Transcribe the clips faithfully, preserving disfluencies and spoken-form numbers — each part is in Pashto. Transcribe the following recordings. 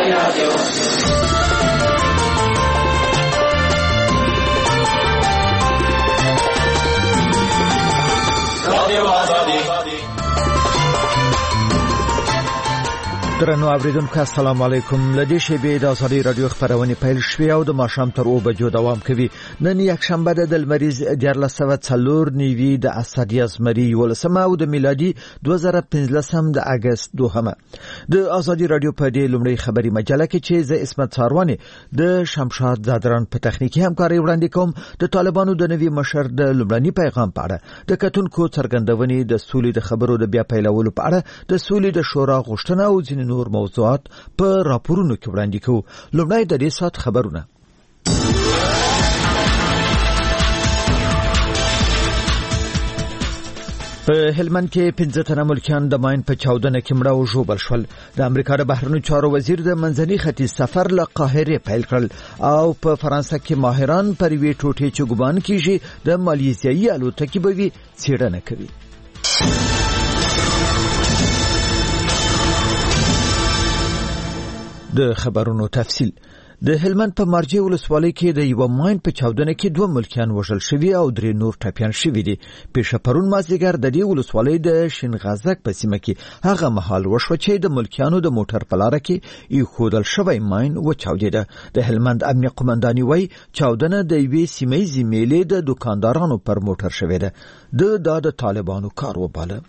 رادیو رادیو آزادی. درنو اوریدونکو السلام علیکم. لدې شیبې د ازادي رادیو خبرونه پیل شوې او د ماښام تر اوه بجو دوام کوي. نن یک شنبه د لمریز دیارلس سوه څلور نیوي د اسدی ازمري یولسمه او د میلادي دوه زره پنځلسم د اگست دوهمه. د ازادي رادیو په دې لومړی خبري مجله کې چې ز اسمت ساروانی د شمشاد زادران په تخنیکی همکاري وړاندې کوم. د طالبانو د نوي مشر د لومړني پیغام په اړه د کتونکو څرګندونې د سولې د خبرو د بیا پیلولو په اړه د سولې د شورا غوښتنه او ځینې نور موضوعات په راپورونو کې وړاندې کوو. لومړی د دې سات خبرونه. په هلمند کې پنځه تنه ملکیان د ماین په چاودنه کې مړه او ژوبل شول. د امریکا د بهرنیو چارو وزیر د منځني ختیځ سفر له قاهره پیل کړل او په فرانسه کې ماهران پر وی ټوټې چې ګمان کیږي د مالیزیایي الوتکې به وي څېړنه کوي. د خبرونو تفصیل. د هلمند په مارجې ولسوالۍ کې د یو ماین په چاودنه کې دوه ملکیان وژل شوي او درې نور ټپیان شوي دي. پیښه پرون مازدیګر د دې ولسوالۍ د شینغازک په سیمه کې هغه مهال وشوه چې د ملکیانو د موټر په لاره کې ایښودل شوی ماین وچاودېده. د هلمند امنیه قومنداني وایي چاودنه د یوې سیمهیزې میلې د دوکاندارانو پر موټر شوې ده. د دا د طالبانو کار وباله.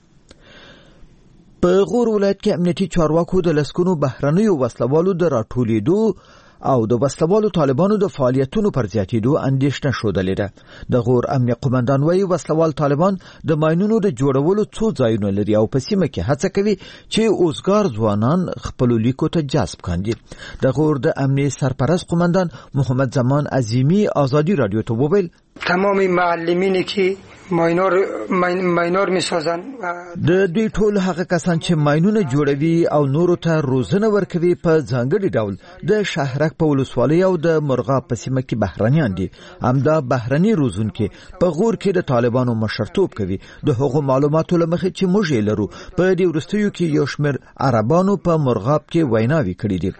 په غور ولایت کې امنیتي چارواکو د لسګونو بهرنیو وسلوالو د راټولېدو او د وسلوالو طالبانو د فعالیتونو پر زیاتېدو اندېښنه ښودلې ده. د غور امنیه قومندان وایي وسلوال طالبان د ماینونو د جوړولو څو ځایونه لري او په سیمه کې هڅه کوي چې اوزګار ځوانان خپلو لیکو ته جذب کاندي. د غور د امنیه سرپرست قومندان محمد زمان عظیمی ازادي رادیو ته وویل تمام معلمینی که ماینور ماینور میسازن د دوی ټول هغه کسان چې ماینونه جوړوي او نورو ته روزنه ورکوي په ځانګړي ډول د شهرک په ولسوالۍ او د مرغاب په سیمه کې بهرنیان دي. همدا بهرني روزونکي په غور کې د طالبانو مشرتوب کوي. د هغو معلوماتو له مخې چې موږ یې لرو په دې وروستیو کې یو شمېر عربانو په مرغاب کې ویناوې کړې دي.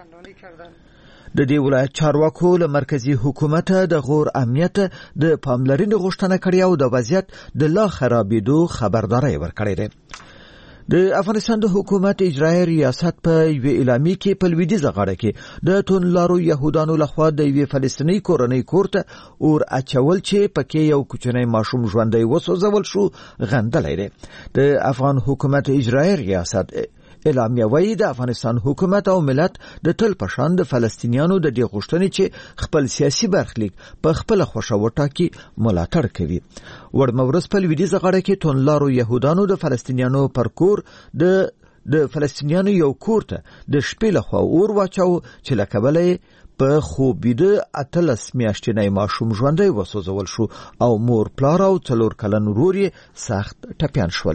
د دې ولایت چارواکو له مرکزی حکومت د غور امنیت د پاملرنې غوښتنه کړې او د وضعیت د لا خرابېدو خبرداري ورکړې ده. د افغانستان د حکومت اجرایي ریاست په یو اعلامیه کې په لویدیځه غاړه کې د تونلارو يهودانو لخوا د یو فلسطینی کورنۍ کورته اور اچول چې پکې یو کوچنی ماشوم ژوندۍ وسوځول شو غندلې ده. د افغان حکومت اجرایي ریاست اعلامیه وایي د افغانستان حکومت او ملت د تل پشان د فلسطینیانو د دې غوښتنې چې خپل سیاسي برخلیک په خپل خوښه وټاکي ملاتړ کوي. وړمورس په لویدیځه غاړه کې تونلارو يهودانو د فلسطینیانو پر کور د د فلسطینیانو یو کور ته د شپې لخوا اور واچاو چې له کبله په خوبیده اتلس میاشتنی ماشوم ژوندۍ وسوځول شو او مور پلار او څلور کلن ورور یې سخت ټپیان شول.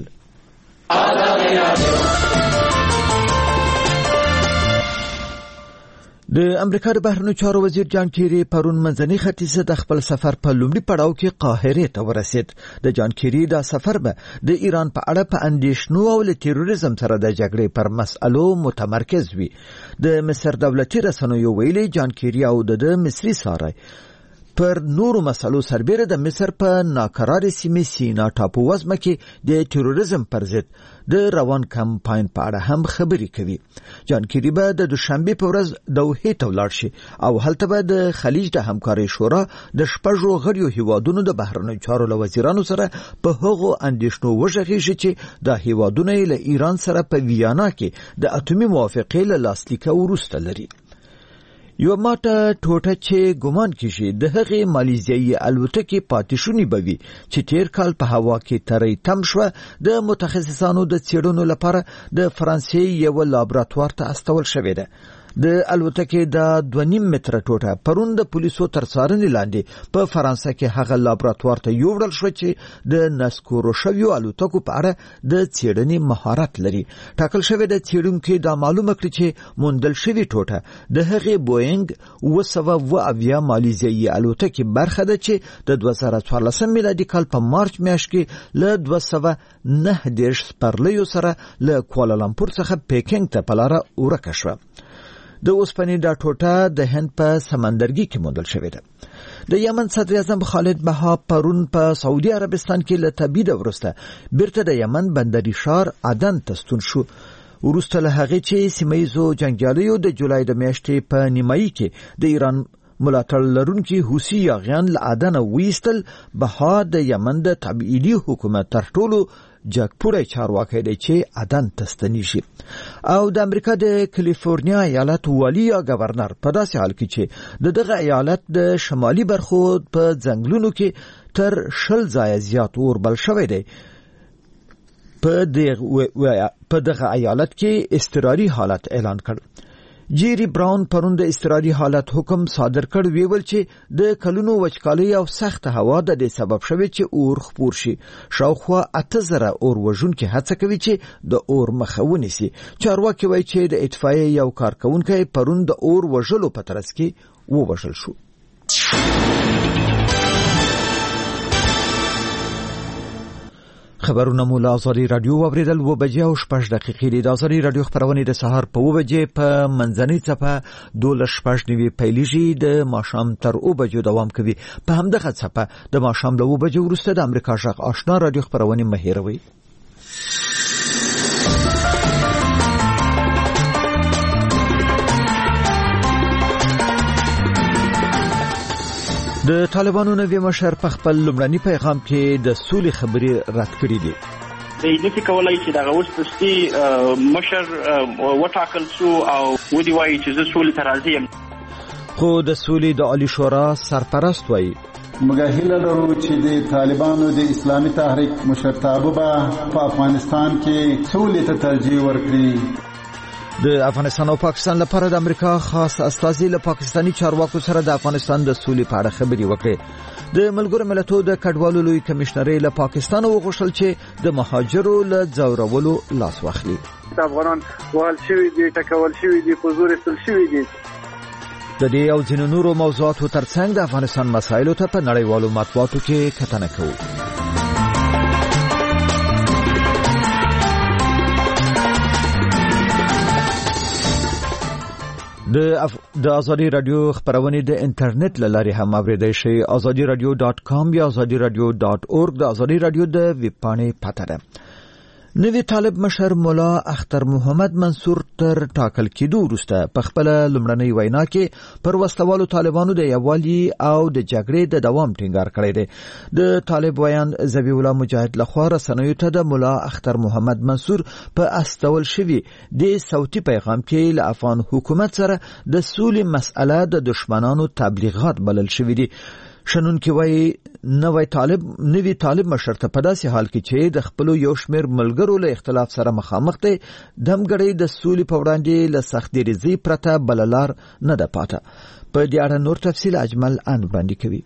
د امریکا د بهرنیو چارو وزیر جان کیری پرون منځني ختیځ د خپل سفر په لومړي پړاو کې قاهره ته ورسید. د جان کیری دا سفر به د ایران په اړه په اندیشنو او له تروریزم سره د جګړې پر مسئلو متمرکز وي. د مصر دولتي رسنیو ویلي جان کیری او د مصري سارای پر نورو مسلو سربیره د مصر په ناکرار سیمه سینا ټاپو وزمه کې د تروریزم پر ضد د روان کمپاین په اړه هم خبرې کوي. جان کیری به د دوشنبه په ورځ دوحه ته ولاړ شي او هلته به د خلیج د همکارۍ شورا د شپږو غړیو هیوادونو د بهرنیو چارو له وزیرانو سره په هغو اندیشنو وژغېږي چې د هیوادونو له ایران سره په ویانا کې د اټومي موافقې له لاسلیک وروسته لري. یو ماته ټوټه چې ګمان کیږي د هغې مالیزیایي الوتکې پاتې بوي چې تیر کال په هوا کې ترې تم شوه د متخصصانو د څېړنو لپاره د فرانسې یو لابراتوار ته استول شوې ده. د الوتکې د دوه نیم متره ټوټه پرون د پولیسو تر څارنې لاندې په فرانسه کې هغه لابراتوار ته یوړل شو چې د نسکورو شویو الوتکو په اړه د څېړنې مهارت لري. ټاکل شوی د څېړونکو دا معلومه کړې چې موندل شوی ټوټه د هغې بوینګ اوه سوه اوه اویا مالیزیایي الوتکې برخه ده چې د دوه زره څوارلسم میلادي کال په مارچ میاشت کې له دوه سوه نهه دېرش سپرلیو سره له کوالالامپور څخه پیکینګ ته په لاره ورکه شوه. د اوسپنې دا ټوټه د هند په سمندرګي کې موندل شوې ده. د یمن صدر اعظم خالد بها پرون په سعودي عربستان کې له تبعید وروسته بیرته د یمن بندري ښار عدن ته ستون شو. وروسته له هغې چې سیمه ییزو جنګیالیو د جولای د میاشتې په نیمایي کې د ایران ملاتړ لرونکي حوثي یاغیان له عدن ویستل، بها د یمن د تبعیدي حکومت تر ټولو جګپوړی چارواکی دی چې عدن ته ستنیږي. او د امریکا د کالیفورنیا ایالت والی یا گورنر په داسې حال کې چې د دغه ایالت د شمالي برخو په ځنګلونو کې تر شل ځایه زیات اور بل شوی دی، په دغه ایالت کې اضطراري حالت اعلان کړ. جیری براون پرون د اضطراري حالت حکم صادر کړ، ویل چې د کلونو وچکالۍ او سخت هوا د دې سبب شوی چې اور خپور شي. شاوخوا اته زره اور وژونکي هڅه کوي چې د اور مخه ونیسي. چارواکي وایي چې د اطفائیې یو کارکونکی پرون د اور وژلو په ترڅ کې ووژل شو. خبرونه مو له آزادي رادیو واوریدل. و بجې او شپږ دقیقې دي. د آزادي رادیو خبرونه د سهار په و بجې په منځنۍ څپه دولس شپږ نوي پیلیږي، د ماښام تر اوه بجو دوام کوي. په همدغه څپه د ماښام له اوه بجې وروسته د امریکا غږ آشنا رادیو خبرونه مه هېروئ. د طالبانو نوی مشر په خپل لومړني پیغام کې د سولې خبرې رد کړې دي. د نفي کولای چې دغه وسپستي مشر وټاکل شو او ودی وایي چې زه سولې ته راضي یم، خو د سولې د عالی شورا سرپرست وایي موږ هیله لرو چې د طالبانو د اسلامي تحریک مشرتابه به په افغانستان کې سولې ته ترجیح ورکړي. د افغانستان او پاکستان لپاره د امریکا خاص استازي له پاکستانی چارواکو سره د افغانستان د سولې په اړه خبرې وکړې. د ملګرو ملتونو د کډوالو لوی کمشنري له پاکستان وغوښتل چې د مهاجرو له ځورولو لاس واخلي. د افغانان وهل شوي دي، ټکول شوي دي، په زور ایستل شوي دي. د دې او ځینو نورو موضوعاتو ترڅنګ د افغانستان مسایلو ته په نړیوالو مطبوعاتو کې کتنه کوو. د آزادي رادیو خبرونه د انټرنیټ له لارې هم اوریدای شئ. آزادي رادیو ډاټ کام یا آزادي رادیو ډاټ اورګ د آزادي رادیو د ویب پاڼې پته ده. نوی طالب مشر مولا اختر محمد منصور تر ټاکل کېدو وروسته په خپل لومړنۍ وینا کې پر وسلوالو طالبانو د یووالي او د جګړې د دوام ټینګار کړی دی. د طالب ویان ذبیح الله مجاهد لخوا رسنیو ته د مولا اختر محمد منصور په استول شوي د صوتي پیغام کې له افغان حکومت سره د سولې مسأله د دشمنانو تبلیغات بلل شوي دي. شنونکي وایي نوی طالب نوی طالب مشر ته په داسې حال کې چې د خپل یو شمېر ملګرو له اختلاف سره مخامخ دی، دمګړی د سولې په وړاندې له سخت دریځۍ پرته بل لار نه ده پاته. په دې اړه نور تفصیل اجمل ان وړاندې کوي.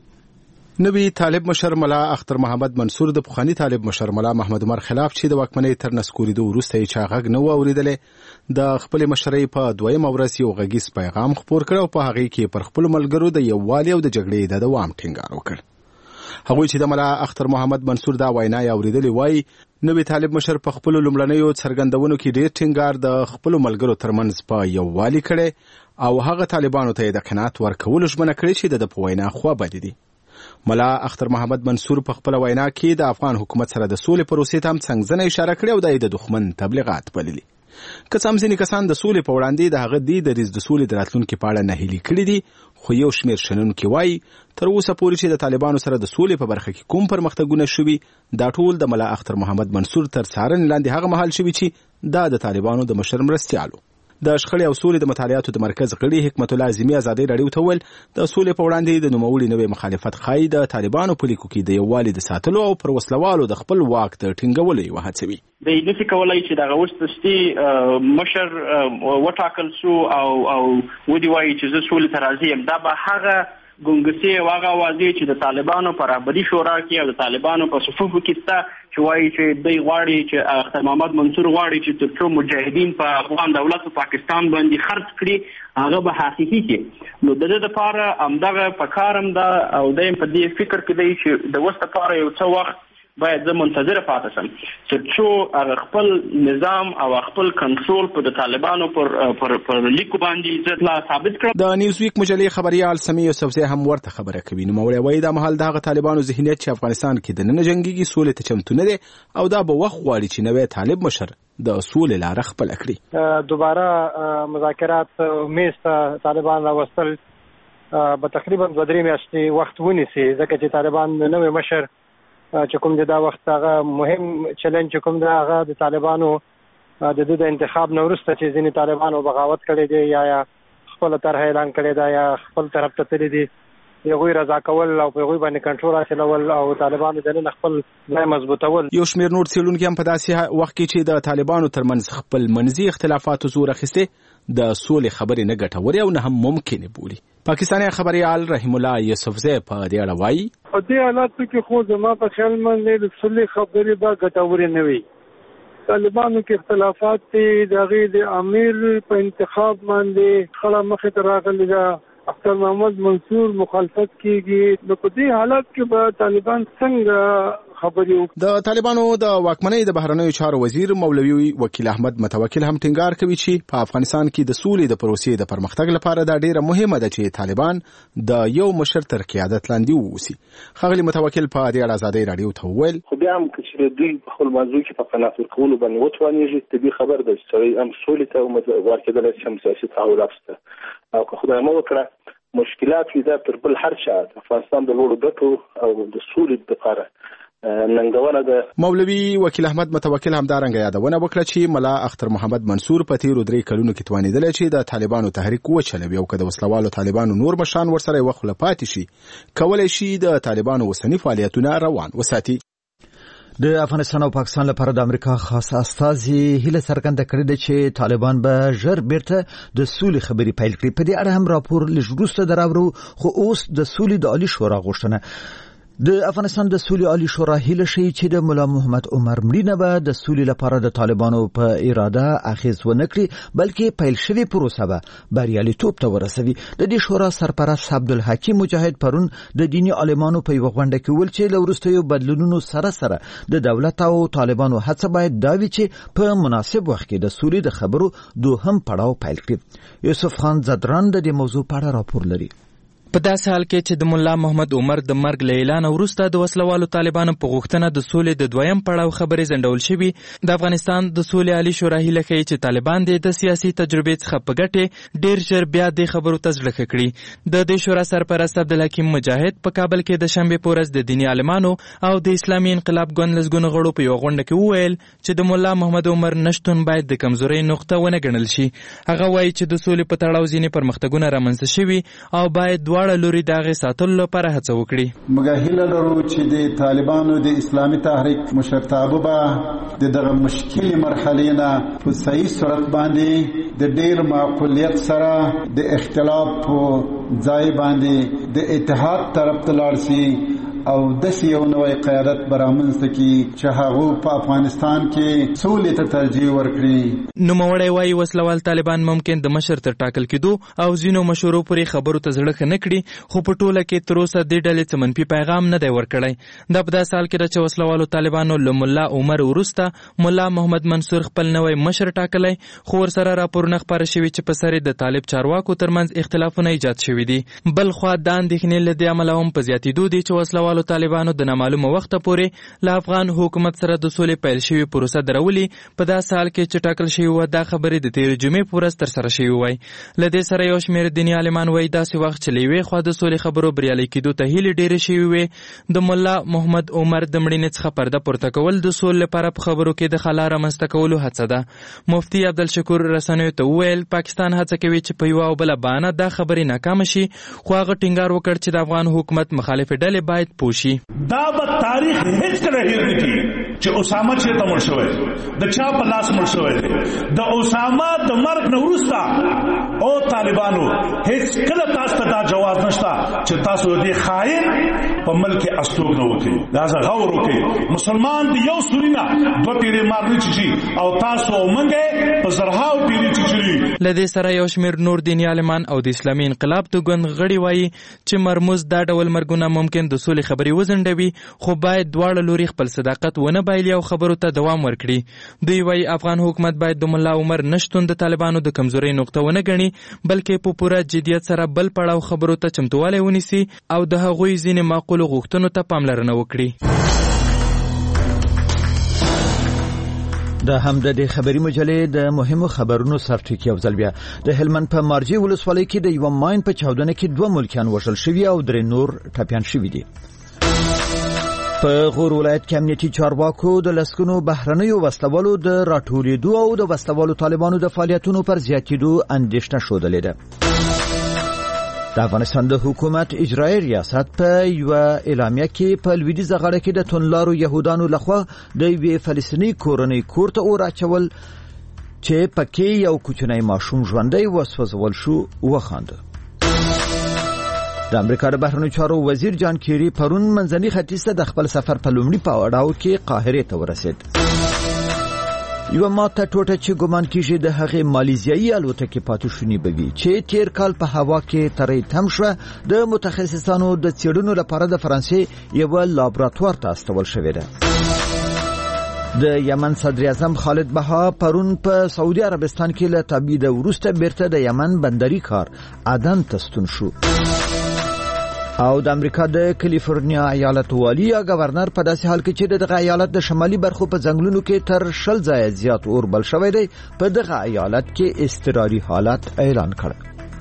نوی طالب مشر مولا اختر محمد منصور د پخوانی طالب مشر مولا محمد عمر خلاف چې د واکمنۍ تر نسکورېدو وروسته یې چا غږ نه و اورېدلی، د خپل مشرۍ په دویمه ورځ یو غږیز پیغام خپور کړ او په هغې کې پر خپلو ملګرو د یووالي او د جګړې د دوام ټینګار وکړ. هغوی چې د مولا اختر محمد منصور دا وینا یې اورېدلې وایي نوی طالب مشر په خپلو لومړنیو څرګندونو کې ډېر ټینګار د خپلو ملګرو ترمنځ په یووالي کړی او هغه طالبانو ته یې د قناعت ورکولو ژمنه کړې چې د ده په وینا خوابدي دي. مولا اختر محمد منصور په خپل وینا کې د افغان حکومت سره د سولې پروسې ته هم څنګزنه اشاره کړې او د دښمن تبلیغات بللي. که څه هم ځینې کسان د سولې په وړاندې د هغه دې دریځ د سولې د راتلونکي په اړه ناهیلي کړي دي، خو یو شمېر شنونکي وایي تر اوسه پورې چې د طالبانو سره د سولې په برخه کې کوم پرمختګونه شوي، دا ټول د مولا اختر محمد منصور تر څارنې لاندې هغه مهال شوي چې دا د طالبانو د مشر مرستیالو. د شخړې او سولې د مطالعاتو د مرکز غړي حکمت الله اعظمي ازادۍ راډیو ته وویل د سولې په وړاندې د نوموړي نوی مخالفت ښایي د طالبانو په لیکو کې د یووالي د ساتلو او پر وسلوالو د خپل واک د ټینګولو یوه هڅه وي. د نفي کولای چې دغه اوس دستي مشر وټاکل شو او او ودی وایي چې زه سولې ته راضي یم، دا به هغه ګونګسي او هغه اوازې چې د طالبانو په رهبري شورا کې او د طالبانو په صفوفو کې شته چې وایي چې دوی غواړي چې اختر محمد منصور غواړي چې تر څو مجاهدین په افغان دولت او پاکستان باندې خرڅ کړي هغه به حقیقي کې. نو د دې لپاره همدغه په کار هم ده او دی په دې فکر کې دی چې د اوس لپاره یو څه وخت باید زه منتظر پاتې سم چې څو هغه خپل نظام او خپل کنټرول په د طالبانو پر پر پر لیکو باندې زه لا ثابت کړم. د نیوزویک مجلې خبريال سمیع یوسفزی هم ورته خبره کوي. نو مولوی وایي دا مهال دغه طالبانو ذهنیت چې افغانستان کې د نن جنگيږي سولې ته چمتو نه دي او دا به وخت غواړي چې نوې طالب مشر د سولې لاره خپل کړي. دوباره مذاکرات میز ته طالبان راوستل به تقریبا دوه درې میاشتې وخت ونیسي ځکه چې طالبان نوې مشر چې کوم دا وخت هغه مهم چیلنج کوم دا هغه د طالبانو د د انتخاب نو وروسته چې ځینې طالبانو بغاوت کړی دی یا خپل طرح اعلان کړی دی یا خپل طرف ته تللی دی یوه رضا کول او په یوه باندې کنټرول حاصلول او طالبانو د نن خپل ځای مضبوطول. یو شمېر نور څېړونکي هم په داسې وخت کې چې د طالبانو ترمنځ خپل منځي اختلافاتو زور اخیستې د سولې خبرې نه ګټورې او نه هم ممکنې بولي. پاکستاني خبريال رحیم الله یوسفزی په دې اړه وایي په دې حالاتو کې خو زما په خیال باندې د سولې خبرې به ګټورې نه وي. طالبانو کې اختلافات دي د هغې د امیر په انتخاب باندې خړه مخې ته راغلې ده. اختر محمد منصور مخالفت کیږي. نو په دې حالات کې به طالبان څنګه خبرې وکړي؟ د طالبانو د واکمنۍ د بهرنیو چارو وزیر مولوي وکیل احمد متوکل هم ټینګار کوي چې په افغانستان کې د سولې د پروسې د پرمختګ لپاره دا ډیره مهمه ده چې طالبان د یو مشر تر قیادت لاندې ووسی. ښاغلي متوکل په دې اړه ازادۍ رادیو ته وویل خو بیا هم چې دوی په خپل موضوع کې په قناعت ورکولو باندې وتوانېږي طبیعي خبر ده چې هم سولې ته ورکېدلی شي هم سیاسي تحول افسته او که خدای مو وکړه مشکلات وي دا تر بل هر چا افغانستان د لوړو ګټو او د سولې لپاره ننګونه ده. مولوي وکیل احمد متوکل هم دا رنګه یادونه وکړه چې ملا اختر محمد منصور په تیرو درې کلونو کې توانېدلی چې د طالبانو تحریک وچلوي او که د وسلوالو طالبانو نور مشران ورسره یوه خوله پاتې شي کولی شي د طالبانو اوسني فعالیتونه روان وساتي. د افغانستان او پاکستان لپاره د امریکا خاص استازي هیله څرګنده کړې ده چې طالبان به ژر بیرته د سولې خبرې پیل کړي. په دې اړه هم راپور لږ وروسته دراوړو خو اوس د سولې د عالی شورا غوښتنه د افغانستان د سولې عالی شورا هیله شي چې د مولا محمد عمر مړینه به د سولې لپاره د طالبانو په اراده اخیز ونه کړي بلکې پیل شوی پروسه به بریالیتوب ته ورسوي. د دې شورا سرپرست عبدالحکیم مجاهد پرون د دینی عالمانو په یوه غونډه کې ویل چې له وروستیو بدلونونو سره سره د دولت او طالبانو هڅه باید دا وي چې په مناسب وخت کې د سولې د خبرو دوهم پړاو پیل کړي. یوسف خان زدران د دې موضوع په اړه راپور لري. په داسې حال کې چې د مولا محمد عمر د مرګ له اعلان وروسته د وسلوالو طالبانو په غوښتنه د سولې د دویم پړاو خبرې ځنډول شوي، د افغانستان د سولې عالی شورا هیله کوي چې طالبان د سیاسي تجربې څخه په ګټې ډېر ژر بیا د خبرو ته زړه ښه کړي. د دې شورا سرپرست عبدالحکیم مجاهد په کابل کې د شنبې په ورځ د دیني عالمانو او د اسلامي انقلاب ګوند لسګونو غړو په یوه غونډه کې وویل چې د مولا محمد عمر نشتون باید د کمزورۍ نقطه ونه ګڼل شي. هغه وایي چې د سولې په تړاو ځینې پرمختګونه رامنځته شوي او باید دواړه لوري د هغې ساتلو لپاره هڅه وکړي. موږ هیله لرو چې د طالبانو د اسلامي تحریک مشرتابه به د دغه مشکلې مرحلې نه په صحیح صورت باندې د ډېر معقولیت سره د اختلاف په ځای باندې د اتحاد طرف ته لاړ شي او داسې یو نوی قیادت به رامنځته کړي چې هغوی په افغانستان کې سولې ته ترجیح ورکړي. نوموړی وایي وسلوال طالبان ممکن د مشر تر ټاکل کېدو او ځینو مشورو پورې خبرو ته زړه ښه نه کړي، خو په ټوله کې تر اوسه دې ډلې څه منفي پیغام نه دی ورکړی. دا په داسې حال کې ده چې وسلوالو طالبانو له ملا عمر وروسته ملا محمد منصور خپل نوی مشر ټاکلی، خو ورسره راپورونه خپاره شوي چې په سر یې د طالب چارواکو ترمنځ اختلافونه ایجاد شوي دي. بل خوا دا اندېښنې له دې امله هم په زیاتېدو دي چې وسلوال طالبانو د نامعلومه وخته پورې له افغان حکومت سره د سولې پیل شوې پروسه درولي. په داسې حال کې چې ټاکل شوي وه دا خبرې د تېرې جمعې په ورځ ترسره شوي وای. له دې سره یو شمېر دیني عالمان وایي داسې وخت چې له یوې خوا د سولې خبرو بریالۍ کېدو ته هیلې ډېرې شوي وې، د ملا محمد عمر د مړینې څخه پرده پورته کول د سولې لپاره په خبرو کې د خلا رامنځته کولو هڅه ده. مفتي عبدالشکور رسنیو ته وویل پاکستان هڅه کوي چې په یوه او بله بهانه دا خبرې ناکامه شي، خو هغه ټینګار وکړ چې د افغان حکومت مخالفې ډلې باید پوه شي. دا به تاریخ هیڅ کله هېر نه کړي چې اسامه چې ته مړ شوی د چا په لاس مړ شوی دی د اسامه د مرګ نه وروسته او طالبانو هیڅ کله تاسو ته دا جواز نشته چې تاسو دې خائن په ملک استوګنه وکړي. لہذا غور وکړي مسلمان دی یو سورینا دوه پیری مارنی چی او تاسو منګه په زرهاو پیری چی. لدې سره یو شمېر نور دیني عالمان او د اسلامي انقلاب د ګوند غړي وایي چې مرموز دا ډول مرګونه ممکن د سولې خبرې وزنډوي، خو باید دواړه لوري خپل صداقت ونه بایلي او خبرو ته دوام ورکړي. دوی وایي افغان حکومت باید د ملا عمر نشتون د طالبانو د کمزورۍ نقطه ونه ګڼي، بلکې په پوره جدیت سره بل پړاو خبرو ته چمتوالی ونیسي او د هغوی ځینې معقولو غوښتنو ته پاملرنه وکړي. د همدې خبري مجلې د مهمو خبرونو سرټکی او ځلبیا د هلمند په مارجی ولسوالۍ کې د یو ماین په چاودنه کې دوه ملکیان وژل شوي او درې نور ټپیان شوي دي. په غور ولایت کې امنیتي چارواکو د لسګونو بهرنیو وسلوالو د راټولېدو او د وسلوالو طالبانو د فعالیتونو پر زیاتېدو اندېښنه ښودلې ده. د افغانستان د حکومت اجرایي ریاست په یو اعلامیه کې په لویدیځه غاړه کې د تونلارو يهودانو لخوا د یوې فلسطیني کورنۍ کور ته اور اچول چې پکې یو کوچنی ماشوم ژوندی وسوځول شو وخانده. د امریکا د بهرنیو چارو وزیر جان کیری پرون منځني ختیځ ته د خپل سفر په لومړي پړاو کې قاهره ته ورسید. یو ماته ټوټه چې ګمان کیږي د هغې مالیزیایي الوتکې پاتوشونی بوي چې تیر کال په هوا کې ترې تم شوه د متخصصانو د څېړنو لپاره د فرانسې یو لابراتوار ته استول شوې ده. د یمن صدر اعظم خالد بها پرون په سعودي عربستان کې له تبعید وروسته بیرته د یمن بندري کار عدن ته ستون شو. او د امریکا د کالیفورنیا ایالت والی یا گورنر په داسې حال کې چې دغه ایالت د شمالي برخو په ځنګلونو کې تر شل ځایه زیات اور بل شوی دی په دغه ایالت کې اضطراري حالت اعلان کړ.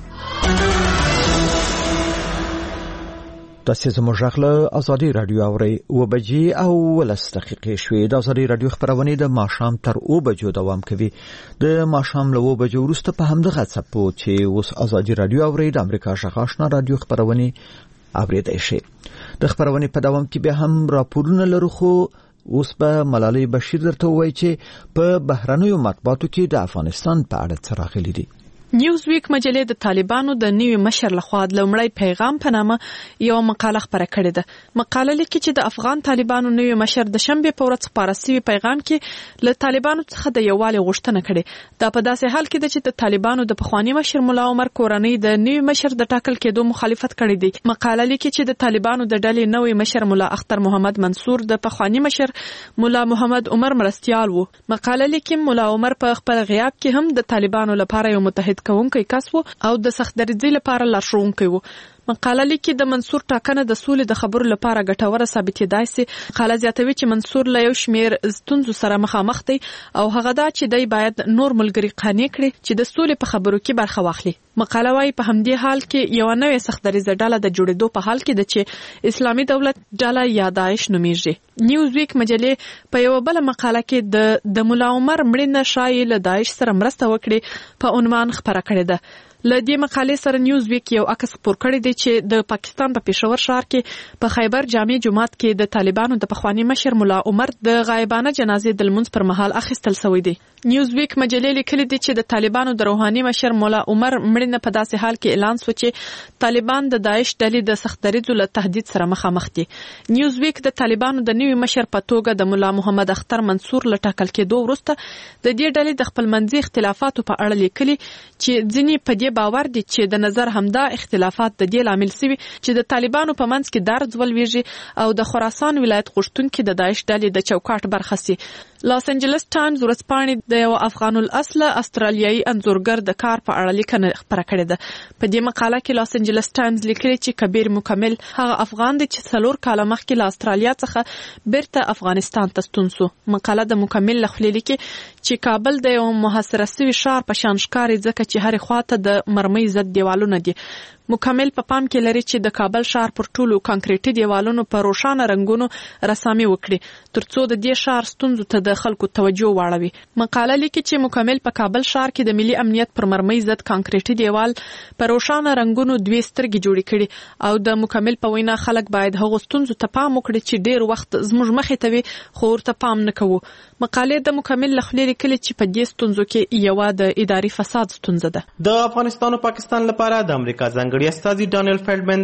تاسو زموږ غږ آزادي رادیو اورئ و بجې او ولس دقیقې شوې. د آزادي رادیو خبرونه د ماښام تر او بجو دوام کوي. د ماښام له او بجو وروسته په همدغه څپو چې اوس آزادي رادیو اورئ د امریکا غږ آشنا رادیو خبرونه اوریدای شي. د خبرونه په دوام کې به هم راپورونه لرو، خو اوس به ملالۍ بشیر درته وایي چې په بهرنیو مطبوعاتو کې د افغانستان په اړه څه راغلي دي. نیوز ویک مجلې د طالبانو د نوي مشر لخوا د لومړی پیغام په نامه یو مقاله خپره کړې ده. مقاله لیکي چې د افغان طالبانو نوي مشر د شنبې په ورځ خپاره شوي پیغام کې له طالبانو څخه د یووالي غوښتنه کړې. دا په داسې حال کې ده چې د طالبانو د پخواني مشر ملا عمر کورنۍ د نوي مشر د ټاکل کېدو مخالفت کړی دی. مقاله لیکي چې د طالبانو د ډلې نوي مشر ملا اختر محمد منصور د پخواني مشر ملا محمد عمر مرستيال وو. مقاله لیکي ملا عمر په خپل غیاب کې هم د طالبانو لپاره یو متحد کوونکی کس وو او د سخت دریځۍ لپاره لارښوونکی وو. مقاله لیکي د منصور ټاکنه د سولې د خبرو لپاره ګټوره ثابتېدای سي. مقاله زیاتوي چې منصور له یو شمېر ستونزو سره مخامخ دی او هغه دا چې دی باید نور ملګري قانع کړي چې د سولې په خبرو کې برخه واخلي. مقاله وايي په همدې حال کې یو نوې سخت دریځه ډله د جوړېدو په حال کې ده چې اسلامي دولت ډله یا داعش نومیږي. نیوز ویک مجلې په یو بل مقاله کې د د مولا عمر مړینه شایي له داعش سره مرسته وکړي په عنوان خبره کړې ده. له دې مقالې سره نیوز ویک یو عکس خپور کړی دی چې د پاکستان په پېښور ښار کې په خیبر جامع جماعت کې د طالبانو د پخوانی مشر مولا عمر د غایبانه جنازې د لمونځ پر مهال اخیستل شوی دی. نیوز ویک مجلې لیکلي دي چې د طالبانو د روحاني مشر مولا عمر مړینه په داسې حال کې اعلان شو چې طالبان د داعش ډلې د سخت دریځو له تهدید سره مخامخ دي. نیوز ویک د طالبانو د نوي مشر په توګه د مولا محمد اختر منصور له ټاکل کېدو وروسته د دې ډلې د خپلمنځي اختلافاتو په اړه لیکلي چې ځینې په دې باور دي چې د نظر همدا اختلافات د دې لامل سوي چې د طالبانو په منځ کې درز ولويږي او د خراسان ولایت غوښتونکي د داعش ډلې د چوکاټ برخه سي. لاس انجلس ټایمز ورځپاڼې د یو افغان الاصل استرالیایي انځورګر د کار په اړه لیکنه خپره کړې ده. په دې مقاله کې لاس انجلس ټایمز لیکلي چې کبیر مکمل هغه افغان دی چې څلور کاله مخکې له استرالیا څخه بیرته افغانستان ته ستون شو. مقاله د مکمل له خولې لیکي چې کابل د یو محاصره شوي ښار په شان ښکاري ځکه چې هرې خواته د مرمۍ ضد دیوالونه دي. مکمل په پام کې لري چې د کابل ښار پر ټولو کانکریټي دیوالونو په روښانه رنګونو رسامي وکړي ترڅو د دې ښار ستونزو ته د خلکو توجه واړوي. مقاله لیکي چې مکمل په کابل ښار کې د ملي امنیت پر مرمۍ ضد کانکریټي دیوال په روښانه رنګونو دوی سترګې جوړې کړي او د مکمل په وینا خلک باید هغو ستونزو ته پام وکړي چې ډیر وخت زموږ مخې ته وي خو ورته پام نه کوو. مقالې د مکمل له خولې لیکلي چې په دې ستونزو کې یوه د اداري فساد ستونزه ده. د افغانستان او پاکستان لپاره د امریکا ځانګړي استازي ډانیل فیلډمن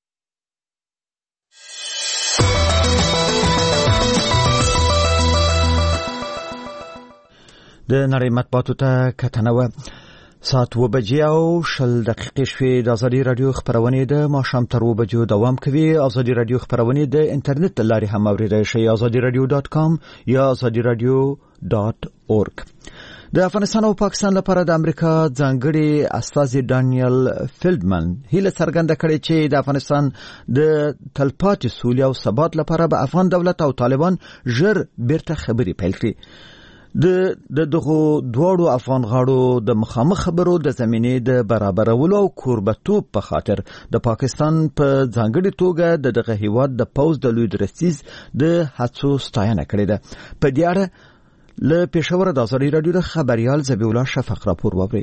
د نړۍ مطبوعاتو ته کتنه وه. ساعت و بجې او شل دقیقې شوې. د ازادي رادیو خبرونې د ماښام تر و بجو دوام کوي. ازادي رادیو خبرونې د انټرنیټ له لارې هم اورېدای شئ. ازادي رادیو ډاټ کام یا ازادي رادیو ډاټ اورګ. د افغانستان او پاکستان لپاره د امریکا ځانګړي استازي ډانیل فیلډمن هیله څرګنده کړې چې د افغانستان د تلپاتې سولې او ثبات لپاره به افغان دولت او طالبان ژر بیرته خبرې پیل کړي. د دغه دوړو افغان غاړو د مخامخ خبرو د زمینې د برابرولو او کوربتوب په خاطر د پاکستان په ځانګړي توګه د دغه هیواد د پوز د لوی درستیز د هڅو ستاینه کړې ده. په دې اړه له پېښور د ازادي رادیو د خبريال ذبیح الله شفق راپور واورئ.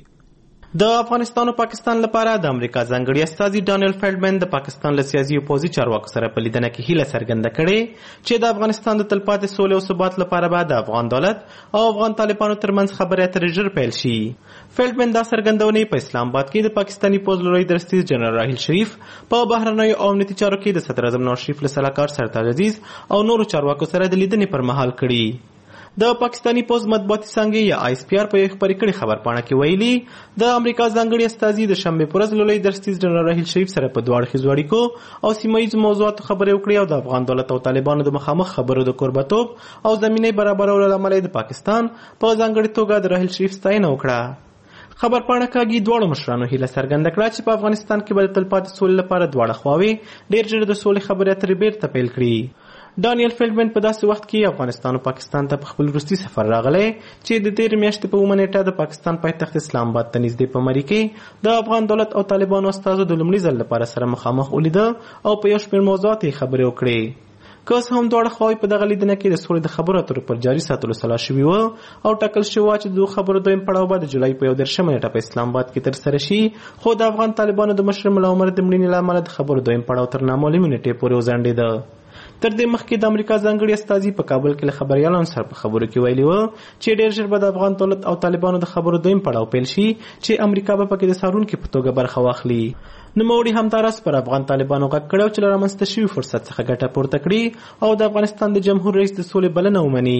د افغانستان او پاکستان لپاره د امریکا ځانګړي استازي ډانیل فیلډمن د پاکستان له سیاسي او پوځي چارواکو سره په لیدنه کې هیله څرګنده کړې چې د افغانستان د تلپاتې سولې او ثبات لپاره به د افغان دولت او افغان طالبانو ترمنځ خبرې اترې ژر پیل شي. فیلډمن دا څرګندونې په اسلام آباد کې د پاکستاني پوځ لوی درستیز جنرال راحیل شریف په بهرنیو او امنیتي چارو کې د صدر اعظم نواز شریف له سلاکار سرتاج عزیز او نورو چارواکو سره د لیدنې پر مهال کړي. د پاکستاني پوز مطبوعاتي څانګې یا آی اس پی آر په یو خبري کړي خبرپاڼه کې ویلي د امریکا ځانګړي استازي د شنبې په ورځ لوی درستیز جنرال راحیل شریف سره په دوه اړخیزو اړیکو او سیمه ییزو موضوعاتو خبرې وکړې او د افغان دولت او طالبانو د مخامخ خبرو د کوربتوب او زمینې برابرولو له امله د پاکستان په ځانګړي توګه د راحیل شریف ستاینه وکړه. خبرپاڼه کاږي دواړو مشرانو هیله څرګنده کړه چې په افغانستان کې به د تلپاتې سولې لپاره دواړه خواوې ډېر ژر د سولې خبرې اترې بیرته پیل کړي. ډانیل فیلډمن په داسې وخت کې افغانستان او پاکستان ته په خپل وروستي سفر راغلی چې د تېرې میاشتې په اوومه نیټه د پاکستان پایتخت اسلام آباد ته نږدې په مري کې د افغان دولت او طالبانو استازو د لومړي ځل لپاره سره مخامخ ولیده او په یو شمېر موضوعاتو یې خبرې وکړې. که څه هم دواړه خواوې په دغه لیدنه کې د سولې د خبرو اترو پر جاري ساتلو سلا شوي وه او ټاکل شوي وه چې د دغو خبرو دویم پړاو به د جولای په یو دېرشمه نیټه په اسلام آباد کې ترسره شي، خو د افغان طالبانو د مشر ملا عمر د مړینې له امله د خبرو دویم پړاو تر نامعلومې نیټې پورې وځنډېده. تر دې مخکې د امریکا ځانګړي استازي په کابل کې له خبريالانو سره په خبرو کې ویلي وو چې ډېر ژر به د افغان دولت او طالبانو د خبرو دویم پړاو پیل شي چې امریکا به پکې د څارونکي په توګه برخه واخلي. نوموړي همداراز پر افغان طالبانو غږ کړی چې له رامنځته شوي فرصت څخه ګټه پورته کړي او د افغانستان د جمهور رئیس د سولې بلنه ومني.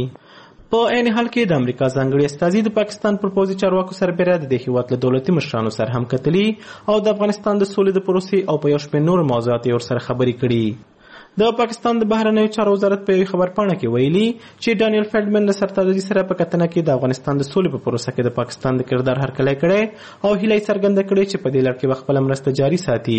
په عین حال کې د امریکا ځانګړي استازي د پاکستان پر پوځي چارواکو سربېره د دې هېواد له دولتي مشرانو سره هم کتلي او د افغانستان د سولې د پروسې او په یو شمېر نورو موضوعاتو یې ورسره خبرې کړي. د پاکستان د بهرنیو چارو وزارت په یوه خبرپاڼه کې ویلي چې ډانیل فیلډمن له سرتاج عزیز سره په کتنه کې د افغانستان د سولې په پروسه کې د پاکستان د کردار هرکلی کړی او هیله یې څرګنده کړې چې په دې لړ کې به خپله مرسته جاري ساتي.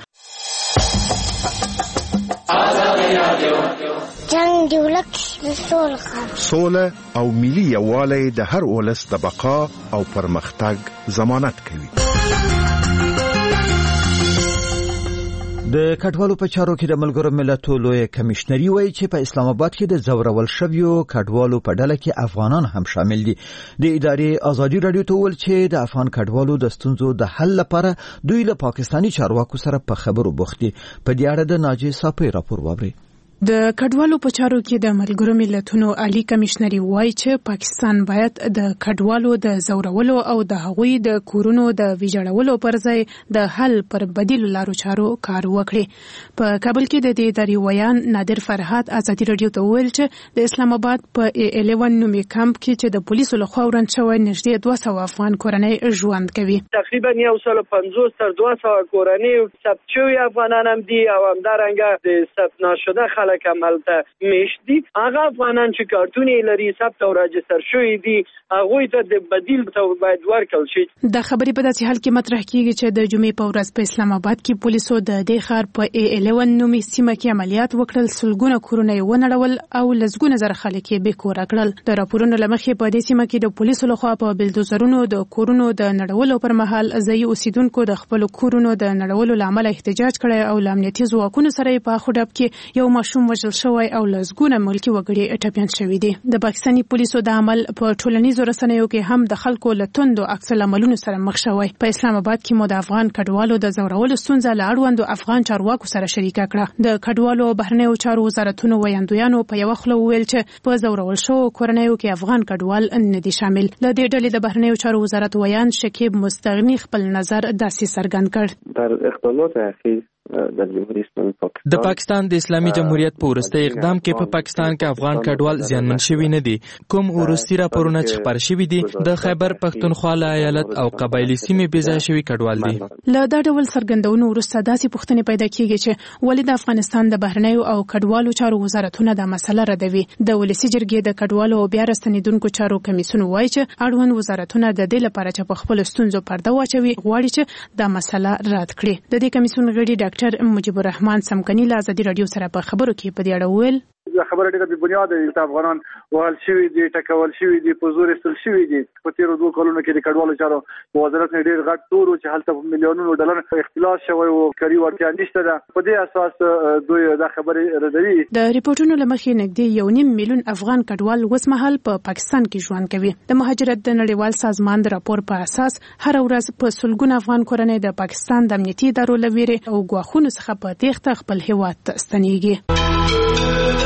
جنګ د ولس سوله او ملي یووالی د هر ولس د بقا او پرمختګ ضمانت کوي. د کډوالو په چارو کې د ملګرو ملتونو لوی کمشنري وایي چې په اسلام آباد کې د زورول شویو کډوالو په ډله کې افغانان هم شامل دي. د ادارې ازادي رادیو ته ویل چې د افغان کډوالو د ستونزو د حل لپاره دوی له پاکستاني چارواکو سره په خبرو بوخت دي. په دې اړه د ناجی صافي راپور واورئ. د کډوالو په چارو کې د ملګرو ملتونو عالی کمشنري وایي چې پاکستان باید د کډوالو د زورولو او د هغوی د کورونو د ویجاړولو پر ځای د حل پر بدیلو لارو چارو کار وکړي. په کابل کې د دې ادارې ویان نادر فرهاد ازادي رادیو ته ویل چې د اسلام آباد په الیون نومي کمپ کې چې د پولیسو لخوا وران شوی نږدې دوه سوه افغان کورنۍ ژوند کوي. تقریبا یو سل پنځوس تر دوه سوه کورنۍ ثبت شوي افغانان هم دي او همدارنګه د ثبت نشده خلک خلک عملته میشت دي هغه افغانان چې کارتونه لري ثبت او راجستر شوی دي هغه ته د بدیل ته باید ورکړل شي. د خبرې په داسې حال کې مطرح کیږي چې د جمعې په ورځ په اسلام آباد کې پولیسو د دې ښار په ای الیون نومي سیمه کې عملیات وکړل، سلګونه کورونه یې ونړول او لسګونه زره خلک یې بې کوره کړل. د راپورونو له مخې په دې سیمه کې د پولیسو لخوا په بلدوزرونو د کورونو د نړولو پر مهال ځایي اوسیدونکو د خپل کورونو د نړولو لامل احتجاج کړی او له امنیتي ځواکونو سره په خډب کې یو ماشوم وژل شوی او لسګونه ملکي وګړي ټپیان شوي دي. د پاکستاني پولیسو د عمل په ټولنیزو رسنیو کې هم د خلکو له توندو عکس العملونو سره مخ شوی. په اسلام آباد کې مو د افغان کډوالو د زورولو ستونزه له اړوندو افغان چارواکو سره شریکه کړه. د کډوالو او بهرنیو چارو وزارتونو ویاندویانو په یو خله وویل چې په زورول شو کورنیو کې افغان کډوال نه دي شامل. له دې ډلې د بهرنیو چارو وزارت ویان شکیب مستغنی خپل نظر داسې څرګند کړ. در اختلالات اخیر د پاکستان د اسلامي جمهوریت په وروستي اقدام کې په پاکستان کې افغان کډوال زیانمن شوي نه دي. کوم وروستي راپورونه چې خبر شوي دي د خیبر پښتونخوا ایالت او قبایلی سیمې بې ځای شوي کډوال دي. له دا ډول څرګندونو وروسته داسې پوښتنې پیدا کیږي چې ولې د افغانستان د بهرنیو او کډوالو چارو وزارتونه دا مسله ردوي. د ولسی جرګې د کډوالو او بیا راستنیدونکو چارو کمیسیون وایي چې اړوند وزارتونه د دې لپاره چې په خپل ستونزو پرده واچوي غواړي چې دا مسله رد کړي. د دې کمیسیون غړي ډاکټر مجيب الرحمن سمکنی له ازادي رادیو سره په خبرو کې په دې اړه وویل خبره ډېره بې بنیاده ده چې افغانان وهل شوي دي، ټکول شوي دي، په زور ایستل شوي دي. په تېرو دوه کلونو کې د کډوالو چارو وزارت نه ډېر غټ تور و چې هلته میلیونونو ډالر اختلاس شوی و، کاري وړتیا نشته ده. په دې اساس دوی دا خبرې ردوي. د ریپورتونو له مخې نږدې یو نیم میلیون افغان کډوال اوسمهال په پاکستان کې ژوند کوي. د مهاجرت د نړیوال سازمان د راپور په اساس هر ورځ په سلګونه افغان کورنۍ د پاکستان د امنیتي ادارو له ویرې او ګواښونو څخه په تېښته خپل هېواد ته ستنېږي.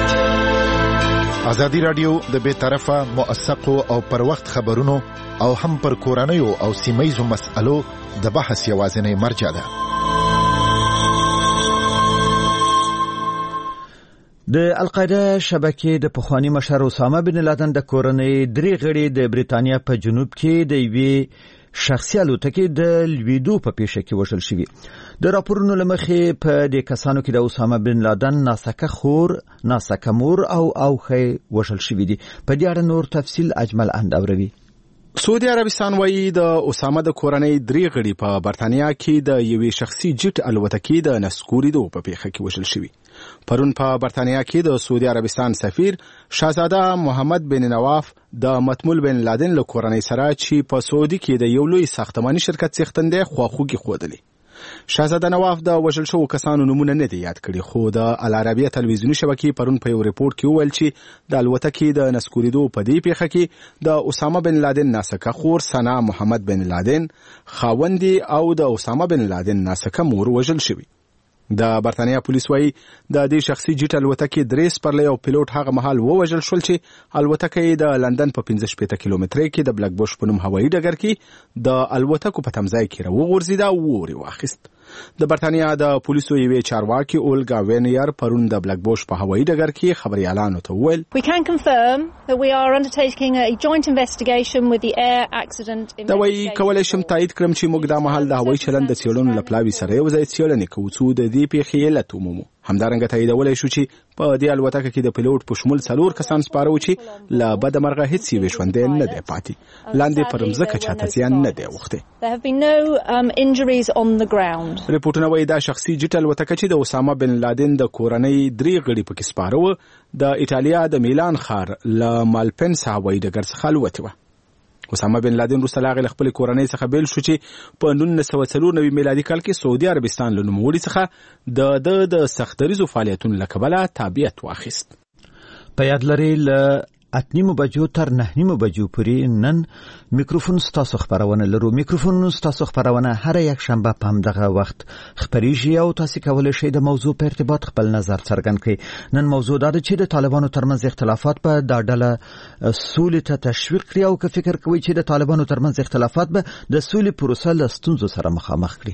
ازادي رادیو د بې طرفه موثقو او پر وخت خبرونو او هم پر کورنیو او سیمایي مسألو د بحث یوازینی مرجع ده. د القاعده شبکې د پخوانی مشر اسامه بن لادن د کورنۍ درې غړي د بریتانیا په جنوب کې د یوې شخصي الوتکې د لویدو په پیښه کې وژل شوي. د راپورونو له مخې په دې کسانو کې د اسامه بن لادن ناسکه خور، ناسکه مور او اوخې وژل شوي دي. په دې اړه نور تفصیل اجمل انداوروي. سعودي عربستان وایي د اسامه د کورنۍ درې غړي په برتانیا کې د یوې شخصي جټ الوتکې د نسکوریدو په پیښه کې وژل شوي. پرون په برتانیا کې د سعودي عربستان سفیر شاهزاده محمد بن نواف د متمول بن لادن له کورنۍ سره چې په سعودي کې د یو لوی ساختماني شرکت څښتنده خواخوږي خوده. شاهزاده نواف د وژل شوو کسانو نمونه نه دی یاد کړي، خو د العربیه تلویزیوني شبکې پرون په یو ریپورت کې وویل چې د الوتکې د نسکوریدو په دې پیښه کې د اسامه بن لادن ناسکه خور ثنا محمد بن لادن، خاوندې او د اسامه بن لادن ناسکه مور وژل شوي. د برتانیا پولیس وایي د دې شخصي جټ الوتکې درې سپرلی او پیلوټ هغه مهال ووژل شول چې الوتکه یې د لندن په پنځه شپېته کیلومترۍ کې د بلک بوش په نوم هوایي ډګر کې د الوتکو په تمځای کې راوغورځېده او اور واخیست. د برتانیا د پولیسو یوې چارواکي اولګا وینیر پرون د بلک بوش په هوایي ډګر کې خبريالانو ته وویل We can confirm that we are undertaking a joint investigation with the air accident investigation. دا وایي کولای شم تایید کړم چې موږ د مهال د هوایي چلند د څېړنو لپلاوي سره یو ځای څېړنې کوو څو د دې پیښې علت ومومو. همدارنګه تاییدولی شو چې په دې الوتکه کې د پیلوټ په شمول څلور کسان سپاره و چې له بده مرغه هیڅ یې ژوندی نه دی پاتې، لاندې پر مځکه چاته زیان نه دی اوښتی. There have been no um, injuries on the ground. ریپورټونه وایي دا شخصي جټ الوتکه چې د اسامه بن لادن د کورنۍ درې غړي پکې سپاره و د ایټالیا د میلان ښار له مالپنس هوایي ډګر څخه الوتې وه. اسامه بن لادن وروسته له هغې له خپلې کورنۍ څخه بیل شو چې په نولس سوه څلور نوي میلادي کال کې سعودي عربستان له نوموړي څخه د ده د سختدریزو فعالیتونو له کبله تابعیت واخیست. په یاد لرئ له اته نیمو بجو تر نه نیمو بجو پورې نن میکروفون ستاسو خبرونه لرو. میکروفون ستاسو خبرونه هر یک شنبه په همدغه وخت خبريږي او تاسو کولای شئ د موضوع په ارتباط خپل نظر څرګند کړئ. نن موضوع دا ده چې د طالبانو ترمنځ اختلافات په دا ډله سولې ته تشویق کړي او که فکر کوي چې د طالبانو ترمنځ اختلافات به د سولې پروسه له ستونزو سره مخامخ کړي.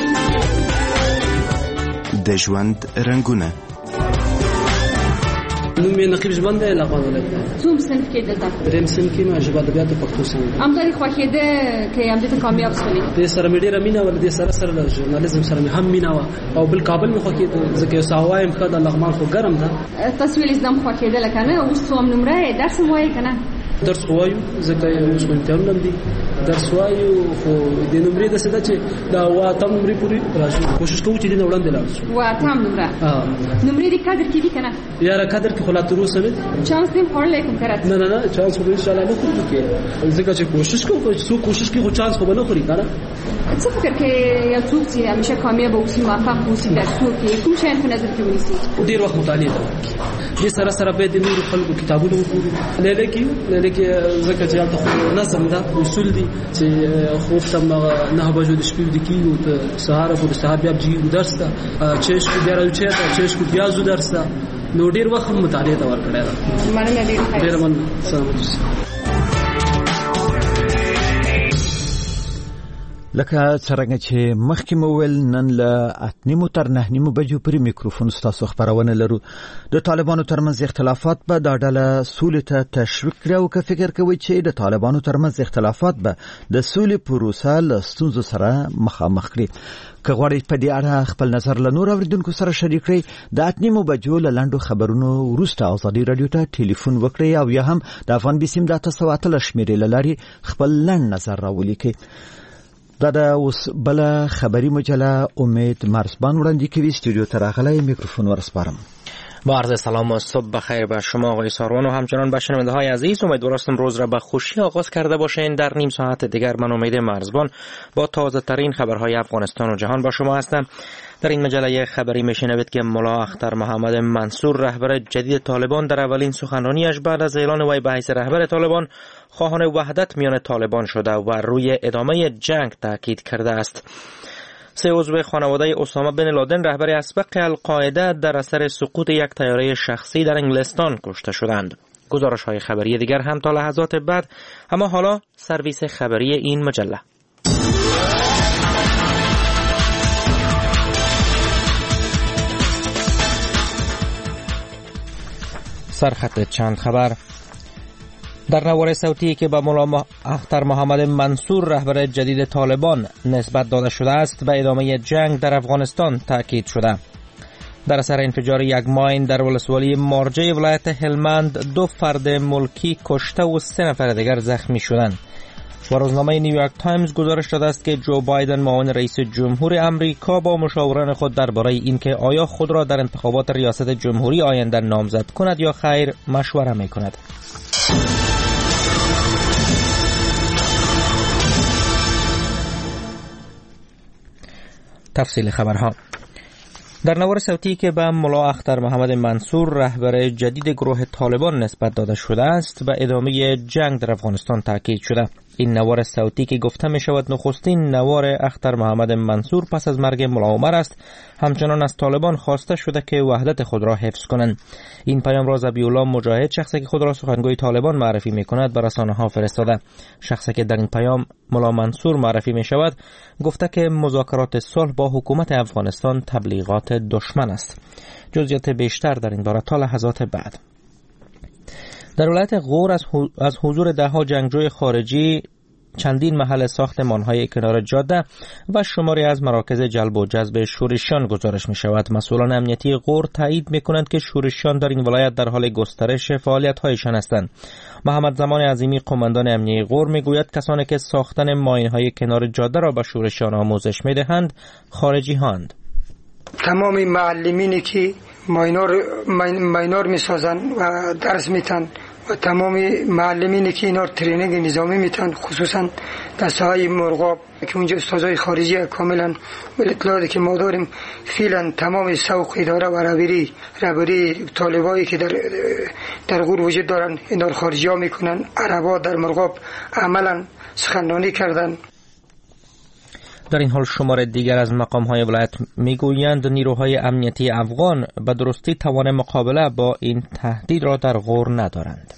د ژوند رنگونه نومي نقيب ژوند دی لغمان ولایت. کوم صنف کې دلته؟ دریم صنف کې ما ژبه ادبیات او پښتو څنګه. همداري خوښې ده چې هم دې کامیاب شولې. د سره مې ډیره مینا ول دې سره سره د ژورنالیزم سره مې هم مینا او بل کابل مې خوښې ده ځکه ساوایم کړه د لغمان خو ګرم ده. تاسو ولې زم خوښې ده لکه نه اوس څوم نمره درس وایي کنه؟ درس وایو ځکه اوس امتحانونه دي درس وایو خو د نمرې د څه چې دا واته نمرې پوری راشي کوشش کوو چې دې وړاندې لاړ شو. واته نمره نمرې د قدر کې دي کنه؟ یاره قدر کې خلا تر اوسه چانس دې خورلې کوم کرات؟ نه نه نه چانس خو ان شاء الله نه خورو کې ځکه چې کوشش کوو چې څو کوشش کوي خو چانس خو به نه خوري کنه. څه فکر کې یو څوک چې همیشه کامیاب او چې موفق وي درسو کې کوم شی په نظر کې ونیسي؟ ډیر وخت مطالعه کوي. دې سره سره به د نورو خلکو کتابونه وګورو. لیدل کې لیدل کې ځکه چې تاسو نظم دا اصول دي چې خوب تم نه بجو د شپې د کیو ته سهار په سهار بیا جی درس ته چش کو بیا راځي ته چش کو بیا زو درس ته نو ډیر وخت مطالعه ته ورکړی دا. مننه ډیر ډیر مننه. سلام علیکم. لکه څنګه چې مخکې مول نن له اتنیمو تر نهنیمو بجو پرې میکروفون ستاسو خبرونه لرو. د طالبانو ترمنځ اختلافات به د ډله سولې ته تشویق کړي او که فکر کوي چې د طالبانو ترمنځ اختلافات به د سولې پروسه له ستونزو سره مخامخ کړي. که غواړئ په دې اړه خپل نظر له نور اوریدونکو سره شریک کړئ د اتنیمو بجو له لنډو خبرونو وروسته ازادي رادیو ته ټلیفون وکړئ او یا هم د افغان بیسیم د اته سوه اتلس شمیرې له لارې خپل لنډ نظر راولیکئ. دا د اوس بل خبری مجله امید مرزبان وړاندې کوي. استودیو ته راغلی میکروفون ورسپارم. با عرض سلام و صبح بخیر به شما آقای ساروان و همچنان به شنونده های عزیز. امیدوارم روز را به خوشی آغاز کرده باشین. در نیم ساعت دیگر من امید مرزبان با تازه ترین خبرهای افغانستان و جهان با شما هستم. در این مجله خبری میشنوید که ملا اختر محمد منصور رهبر جدید طالبان در اولین سخنرانیش بعد از اعلان وی به حیث رهبر طالبان خواهان وحدت میان طالبان شده و روی ادامه جنگ تاکید کرده است. سه عضو خانواده اسامه بن لادن رهبر اسبق القاعده در اثر سقوط یک طیاره شخصی در انگلستان کشته شدند. گزارش های خبری دیگر هم تا لحظات بعد. اما حالا سرویس خبری این مجله. سرخط چند خبر. در نوار صوتی که به ملا اختر محمد منصور رهبر جدید طالبان نسبت داده شده است به ادامه جنگ در افغانستان تاکید شده. در اثر انفجار یک ماین در ولسوالی مارجه ولایت هلمند دو فرد ملکی کشته و سه نفر دیگر زخمی شدند. و روزنامه نیویورک تایمز گزارش داده است که جو بایدن معاون رئیس جمهور امریکا با مشاوران خود درباره اینکه آیا خود را در انتخابات ریاست جمهوری آینده نامزد کند یا خیر مشوره می‌کند. تفصیل خبرها. در نوار صوتی که به ملا اختر محمد منصور رهبر جدید گروه طالبان نسبت داده شده است به ادامه جنگ در افغانستان تاکید شده. این نوار صوتی که گفته می شود نخستین نوار اختر محمد منصور پس از مرگ ملا عمر است، همچنان از طالبان خواسته شده که وحدت خود را حفظ کنند. این پیام را ذبیح‌الله مجاهد، شخصی که خود را سخنگوی طالبان معرفی می کند، به رسانه‌ها فرستاده. شخصی که در این پیام ملا منصور معرفی می شود گفته که مذاکرات صلح با حکومت افغانستان تبلیغات دشمن است. جزئیات بیشتر در این باره تا لحظات بعد. در ولایت غور از حضور ده‌ها جنگجوی خارجی، چندین محل ساختمان‌های کنار جاده و شماری از مراکز جلب و جذب شورشیان گزارش می‌شود. مسئولان امنیتی غور تایید می‌کنند که شورشیان در این ولایت در حال گسترش فعالیت‌هایشان هستند. محمد زمان عظیمی قماندان امنیتی غور می‌گوید کسانی که ساختن ماین‌های کنار جاده را به شورشیان آموزش می‌دهند خارجی‌هاند. تمام معلمینی که ماینور ماینور می‌سازند و درس می‌دهند و تمام معلمینی که اینا ترینینگ نظامی میتن، خصوصا در ساحه مرغاب که اونجا استادای خارجی کاملا به اطلاعاتی که ما داریم فعلا تمام سوق اداره و رهبری رهبری طالبایی که در در غور وجود دارن اینا خارجی ها میکنن. عربا در مرغاب عملا سخنرانی کردن. در این حال شمار دیگر از مقام‌های ولایت میگویند نیروهای امنیتی افغان به درستی توان مقابله با این تهدید را در غور ندارند.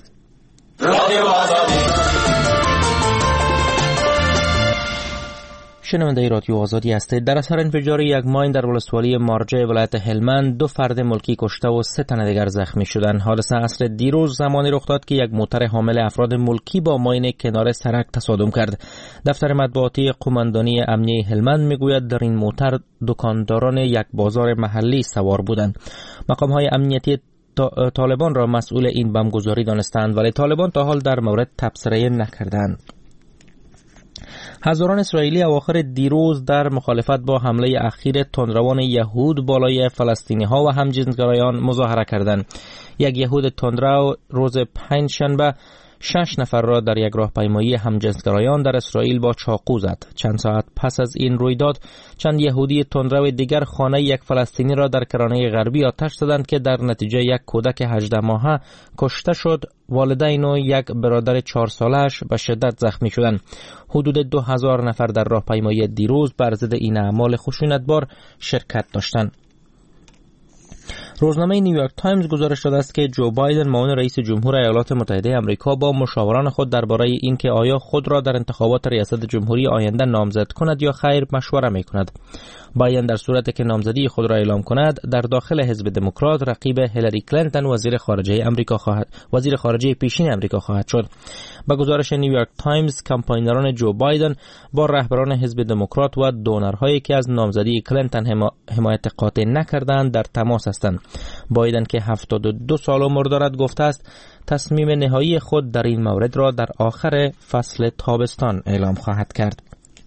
شنونده رادیو آزادی هستید. در اثر انفجار یک ماین در ولسوالی مارجه ولایت هلمند دو فرد ملکی کشته و سه تن دیگر زخمی شدند. حادثه عصر دیروز زمانی رخ داد که یک موتر حامل افراد ملکی با ماین کنار سرک تصادم کرد. دفتر مطبوعاتی قماندانی امنیه هلمند میگوید در این موتر دکانداران یک بازار محلی سوار بودند. مقام‌های امنیتی طالبان را مسئول این بمبگذاری دانستند، ولی طالبان تا حال در مورد تبصره نکردند. هزاران اسرائیلی اواخر دیروز در مخالفت با حمله اخیر تندروان یهود بالای فلسطینی ها و همجنسگرایان مظاهره کردند. یک یهود تندرو روز پنجشنبه شش نفر را در یک راهپیمایی همجنسگرایان در اسرائیل با چاقو زد. چند ساعت پس از این رویداد چند یهودی تندرو دیگر خانه یک فلسطینی را در کرانه غربی آتش زدند که در نتیجه یک کودک هجده ماهه کشته شد. والدین و یک برادر چهار ساله‌اش به شدت زخمی شدند. حدود دو هزار نفر در راهپیمایی دیروز بر ضد این اعمال خشونتبار شرکت داشتند. روزنامه نیویورک تایمز گزارش داده است که جو بایدن معاون رئیس جمهور ایالات متحده آمریکا با مشاوران خود درباره اینکه آیا خود را در انتخابات ریاست جمهوری آینده نامزد کند یا خیر مشوره می‌کند. بایدن در صورتی که نامزدی خود را اعلام کند در داخل حزب دموکرات رقیب هیلاری کلینتون وزیر خارجه آمریکا خواهد وزیر خارجه پیشین آمریکا خواهد شد. با گزارش نیویورک تایمز کمپاینران جو بایدن با رهبران حزب دموکرات و دونرهایی که از نامزدی کلینتون حمایت قاطع نکردند در تماس هستند. بایدن که هفتاد و دو سال عمر دارد گفته است تصمیم نهایی خود در این مورد را در آخر فصل تابستان اعلام خواهد کرد.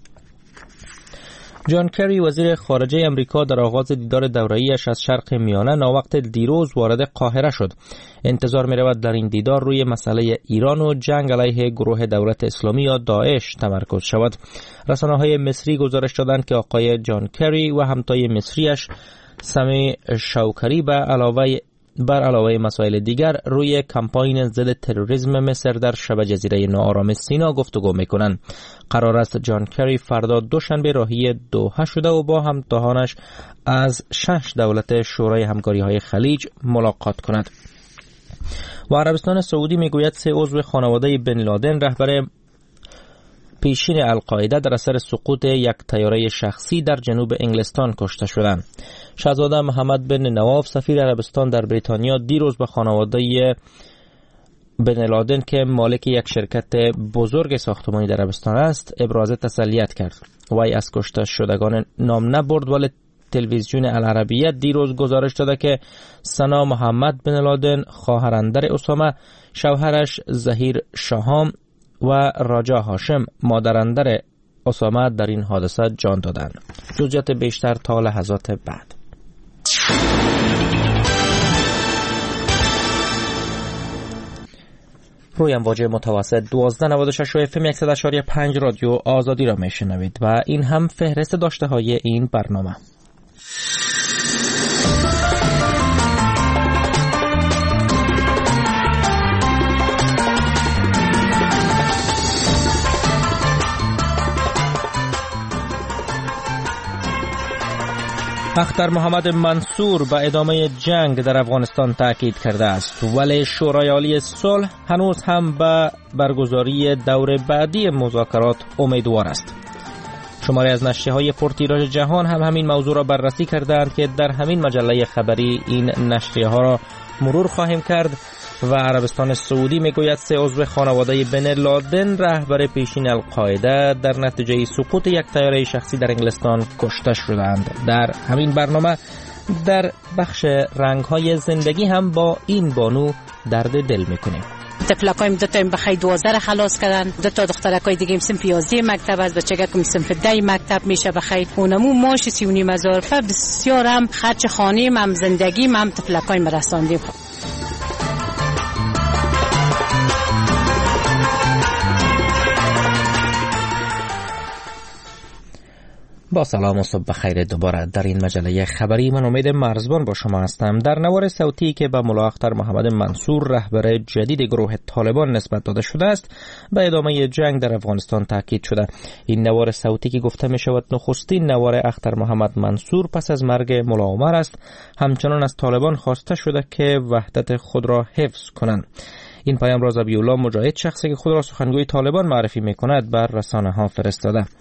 جان کری وزیر خارجه امریکا در آغاز دیدار دوره‌ایش از شرق میانه ناوقت دیروز وارد قاهره شد. انتظار می رود در این دیدار روی مسئله ایران و جنگ علیه گروه دولت اسلامی یا داعش تمرکز شود. رسانه‌های مصری گزارش دادند که آقای جان کری و همتای مصریش سمی شوکری به علاوه بر علاوه مسائل دیگر روی کمپاین ضد تروریسم مصر در شبه جزیره ناآرام سینا گفتگو میکنند. قرار است جان کری فردا دوشنبه راهی دوحه شده و با همتاهانش از شش دولت شورای همکاری های خلیج ملاقات کند. و عربستان سعودی میگوید سه عضو خانواده بن لادن رهبر پیشین القاعده در اثر سقوط یک طیاره شخصی در جنوب انگلستان کشته شدند. شاهزاده محمد بن نواف سفیر عربستان در بریتانیا دیروز به خانواده بن لادن که مالک یک شرکت بزرگ ساختمانی در عربستان است ابراز تسلیت کرد. وی از کشته شدگان نام نبرد، ولی تلویزیون العربیه دیروز گزارش داده که سنا محمد بن لادن خواهر اندر اسامه، شوهرش زهیر شاهام و راجا هاشم مادراندر اسامه در این حادثه جان دادند. جزئیات بیشتر تا لحظات بعد. روی امواج متوسط دوازده نود و شش و اف ام صد و پنج رادیو آزادی را میشنوید و این هم فهرست داشته های این برنامه. اختر محمد منصور به ادامه جنگ در افغانستان تاکید کرده است، ولی شورای عالی صلح هنوز هم به برگزاری دور بعدی مذاکرات امیدوار است. شماری از نشریه‌های پرتیراژ جهان هم همین موضوع را بررسی کردند که در همین مجله خبری این نشریه‌ها را مرور خواهیم کرد. و عربستان سعودی میگوید سه عضو خانواده بن لادن رهبر پیشین القاعده در نتیجه سقوط یک طیاره شخصی در انگلستان کشته شدند. در همین برنامه در بخش رنگ‌های زندگی هم با این بانو درد دل میکنیم. طفلکایم دو تا بخیر دوازده خلاص کردن، دو تا دخترکای دیگه سنف یازده مکتب از بچگکم سنف ده مکتب میشه بخیر. اونمو ماش سی و نیم هزار ف بسیار هم خرج خانه هم زندگی هم طفلکایم رساندیم. با سلام و صبح بخیر دوباره در این مجله خبری. من امید مرزبان با شما هستم. در نوار صوتی که به ملا اختر محمد منصور رهبر جدید گروه طالبان نسبت داده شده است به ادامه جنگ در افغانستان تاکید شده. این نوار صوتی که گفته می شود نخستین نوار اختر محمد منصور پس از مرگ ملا عمر است، همچنان از طالبان خواسته شده که وحدت خود را حفظ کنند. این پیام را ذبیح الله مجاهد، شخصی که خود را سخنگوی طالبان معرفی می کند، بر رسانه ها فرستاده.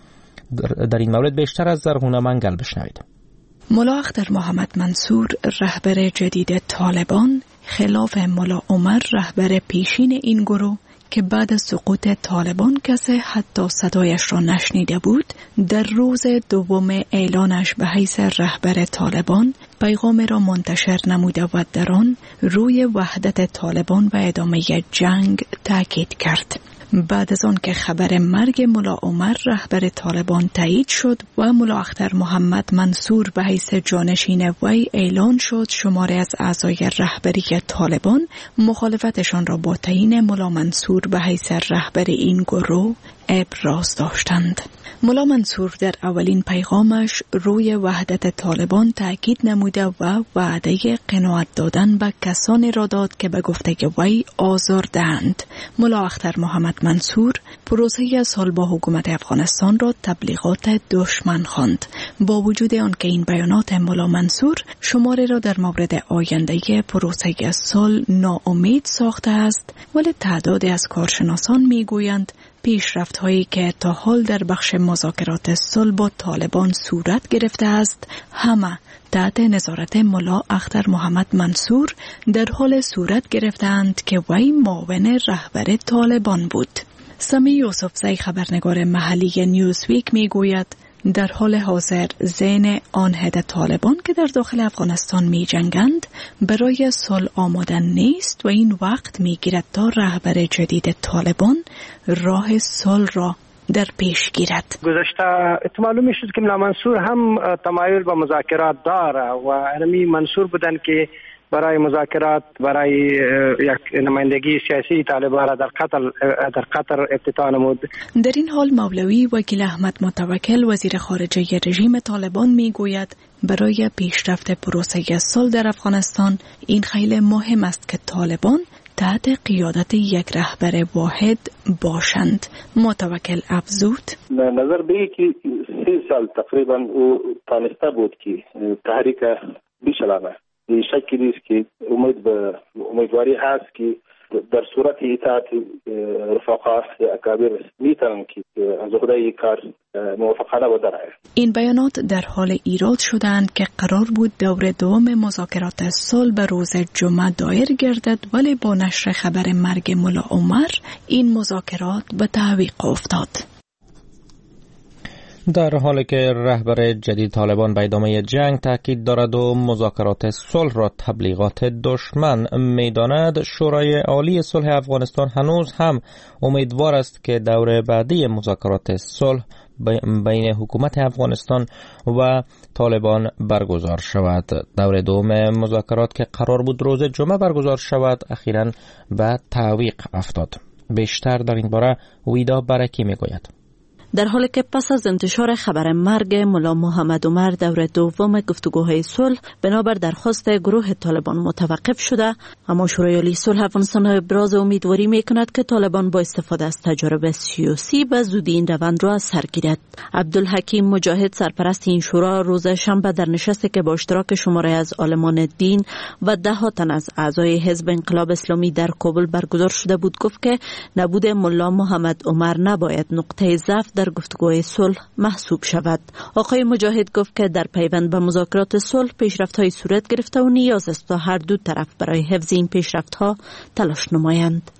در این مورد بیشتر از زرغونه منگل بشنوید. ملا اختر محمد منصور رهبر جدید طالبان خلاف ملا عمر رهبر پیشین این گروه که بعد از سقوط طالبان کسی حتی صدایش را نشنیده بود، در روز دوم اعلانش به حیث رهبر طالبان پیغام را منتشر نموده و در آن روی وحدت طالبان و ادامه جنگ تاکید کرد. بعد از آن که خبر مرگ ملا عمر رهبر طالبان تایید شد و ملا اختر محمد منصور به حیث جانشین وی اعلان شد، شماری از اعضای رهبری طالبان مخالفتشان را با تعیین ملا منصور به حیث رهبر این گروه ابراز داشتند. ملا منصور در اولین پیغامش روی وحدت طالبان تاکید نموده و وعده قناعت دادن به کسانی را داد که به گفته وی آزار دهند. ملا اختر محمد منصور پروسه صلح با حکومت افغانستان را تبلیغات دشمن خواند. با وجود آنکه این بیانات ملا منصور شماری را در مورد آینده پروسه صلح ناامید ساخته است، ولی تعدادی از کارشناسان میگویند پیشرفت هایی که تا حال در بخش مذاکرات صلح با طالبان صورت گرفته است همه تحت نظارت ملا اختر محمد منصور در حال صورت گرفتند که وی معاون رهبر طالبان بود. سمی یوسفزی خبرنگار محلی نیوزویک می گوید در حال حاضر ذهن آن عده طالبان که در داخل افغانستان می جنگند برای صلح آماده نیست و این وقت می گیرد تا رهبر جدید طالبان راه صلح را در پیش گیرد. گذشته معلوم شد که ملا منصور هم تمایل به مذاکرات داره و همی منصور بودن که برای مذاکرات برای یک نمایندگی سیاسی طالبان را در قطر در قطر افتتاح نمود. در این حال مولوی وکیل احمد متوکل وزیر خارجه رژیم طالبان میگوید برای پیشرفت پروسه صلح در افغانستان این خیلی مهم است که طالبان تحت قیادت یک رهبر واحد باشند. متوکل افزود نظر به که سی سال تقریبا او تانسته بود که تحریک بیشلانه شکی نیست که امید به امیدواری هست که در صورت اطاعت رفقا اکابر میتونن که از خدای کار موافقانه و درآید. این بیانات در حال ایراد شدند که قرار بود دور دوم مذاکرات صلح به روز جمعه دایر گردد، ولی با نشر خبر مرگ ملا عمر این مذاکرات به تعویق افتاد. در حالی که رهبر جدید طالبان به ادامه جنگ تاکید دارد و مذاکرات صلح را تبلیغات دشمن می‌داند، شورای عالی صلح افغانستان هنوز هم امیدوار است که دور بعدی مذاکرات صلح بین حکومت افغانستان و طالبان برگزار شود. دور دوم مذاکرات که قرار بود روز جمعه برگزار شود اخیراً به تعویق افتاد. بیشتر در این باره ویدا برکی میگوید. در حالی که پس از انتشار خبر مرگ ملا محمد عمر دور دوم گفتگوهای صلح بنابر درخواست گروه طالبان متوقف شده، اما شورای عالی صلح افغانستان ابراز امیدواری میکند که طالبان با استفاده از تجارب سیاسی به زودی این روند را از سر گیرد. عبدالحکیم مجاهد سرپرست این شورا روز شنبه در نشستی که با اشتراک شماری از عالمان دین و ده ها تن از اعضای حزب انقلاب اسلامی در کابل برگزار شده بود گفت که نبود ملا محمد عمر نباید نقطه ضعف در گفتگوهای صلح محسوب شود. آقای مجاهد گفت که در پیوند به مذاکرات صلح پیشرفت‌های صورت گرفته و نیاز است تا هر دو طرف برای حفظ این پیشرفت‌ها تلاش نمایند.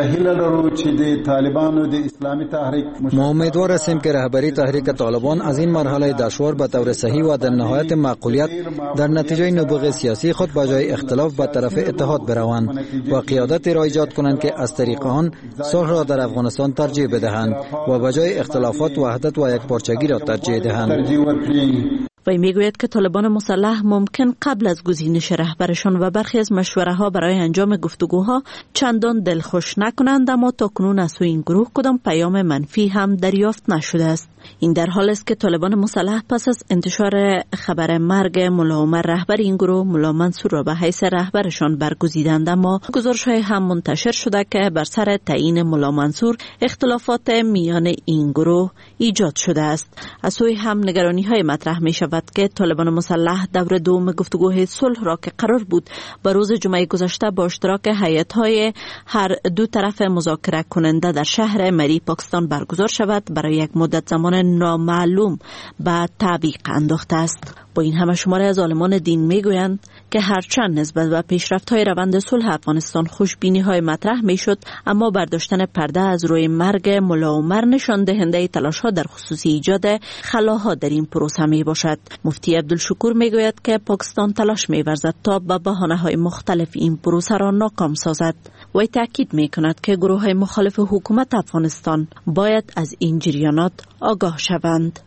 ما امیدوار هستیم که رهبری تحریک طالبان از این مرحله دشوار به طور صحیح و در نهایت معقولیت در نتیجه نبوغ سیاسی خود به جای اختلاف به طرف اتحاد بروند و قیادتی را ایجاد کنند که از طریق آن صلح را در افغانستان ترجیح بدهند و به جای اختلافات وحدت و یکپارچگی را ترجیح دهند. وی میگوید که طالبان مسلح ممکن قبل از گزینش رهبرشان و برخی از مشوره ها برای انجام گفتگوها چندان دلخوش نکنند، اما تاکنون از سوی این گروه کدام پیام منفی هم دریافت نشده است. این در حال است که طالبان مسلح پس از انتشار خبر مرگ ملا عمر رهبر این گروه ملا منصور را به حیث رهبرشان برگزیدند، اما گزارش‌های هم منتشر شده که بر سر تعیین ملا منصور اختلافات میان این گروه ایجاد شده است. از سوی هم نگرانی‌های مطرح می‌شود که طالبان مسلح دور دوم گفتگوهای صلح را که قرار بود با روز جمعه گذشته با اشتراک هیئت‌های هر دو طرف مذاکره کننده در شهر مری پاکستان برگزار شود، برای یک مدت زمان نامعلوم به تعویق انداخته است. با این همه شماره از عالمان دین میگویند که هرچند نسبت به پیشرفت‌های روند صلح افغانستان خوشبینی‌های مطرح میشد، اما برداشتن پرده از روی مرگ ملا عمر نشان دهنده تلاش‌ها در خصوص ایجاد خلاها در این پروسه میباشد. مفتی عبدالشکور میگوید که پاکستان تلاش می‌ورزد تا به بهانه‌های مختلف این پروسه را ناکام سازد. و تاکید می‌کند که گروه‌های مخالف حکومت افغانستان باید از این جریانات آگاه شوند.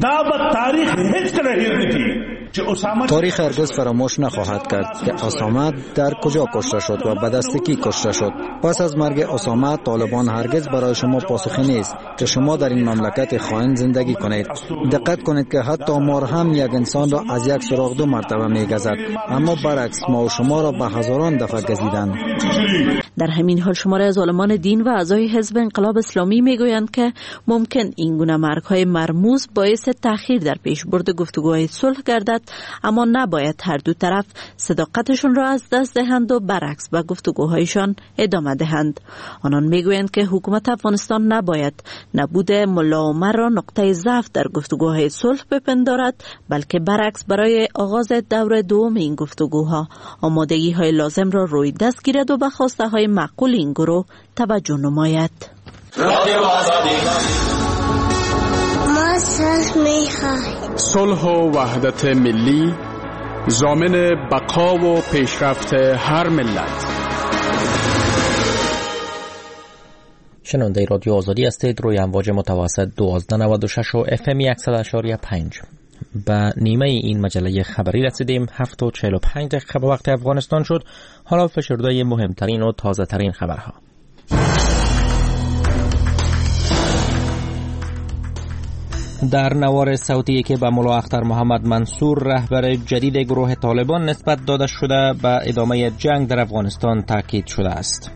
تاریخ هرگز فراموش نخواهد کرد که اسامه در کجا کشته شد و به دست کی کشته شد. پس از مرگ اسامه طالبان هرگز برای شما پاسخی نیست که شما در این مملکت خائن زندگی کنید. دقت کنید که حتی مار هم یک انسان را از یک سوراخ دو مرتبه میگزد، اما برعکس ما و شما را به هزاران دفعه گزیدند. در همین حال شماره از علمان دین و اعضای حزب انقلاب اسلامی میگویند که ممکن این گونه مرگ‌های مرموز باعث تأخیر در پیشبرد گفتگوهای صلح گردد، اما نباید هر دو طرف صداقتشون را از دست دهند و برعکس به گفتگوهایشان ادامه دهند. آنان میگویند که حکومت افغانستان نباید نبود ملا عمر را نقطه ضعف در گفتگوهای صلح بپندارد، بلکه برعکس برای آغاز دور دوم این گفتگوها آمادگی های لازم را روی دست گیرد و به خواسته های معقول این گروه توجه نماید. صلح و وحدت ملی ضامن بقا و پیشرفت هر ملت. شنونده رادیو آزادی هستید. روی امواج متوسط دوازده نود و شش و اف ام صد و اشاری پنج. به نیمه این مجله خبری رسیدیم. هفت و چهل و پنج دقیقه به وقت افغانستان شد. حالا فشرده مهمترین و تازه ترین خبرها. در نوار صوتی که به ملا اختر محمد منصور رهبر جدید گروه طالبان نسبت داده شده به ادامه جنگ در افغانستان تاکید شده است.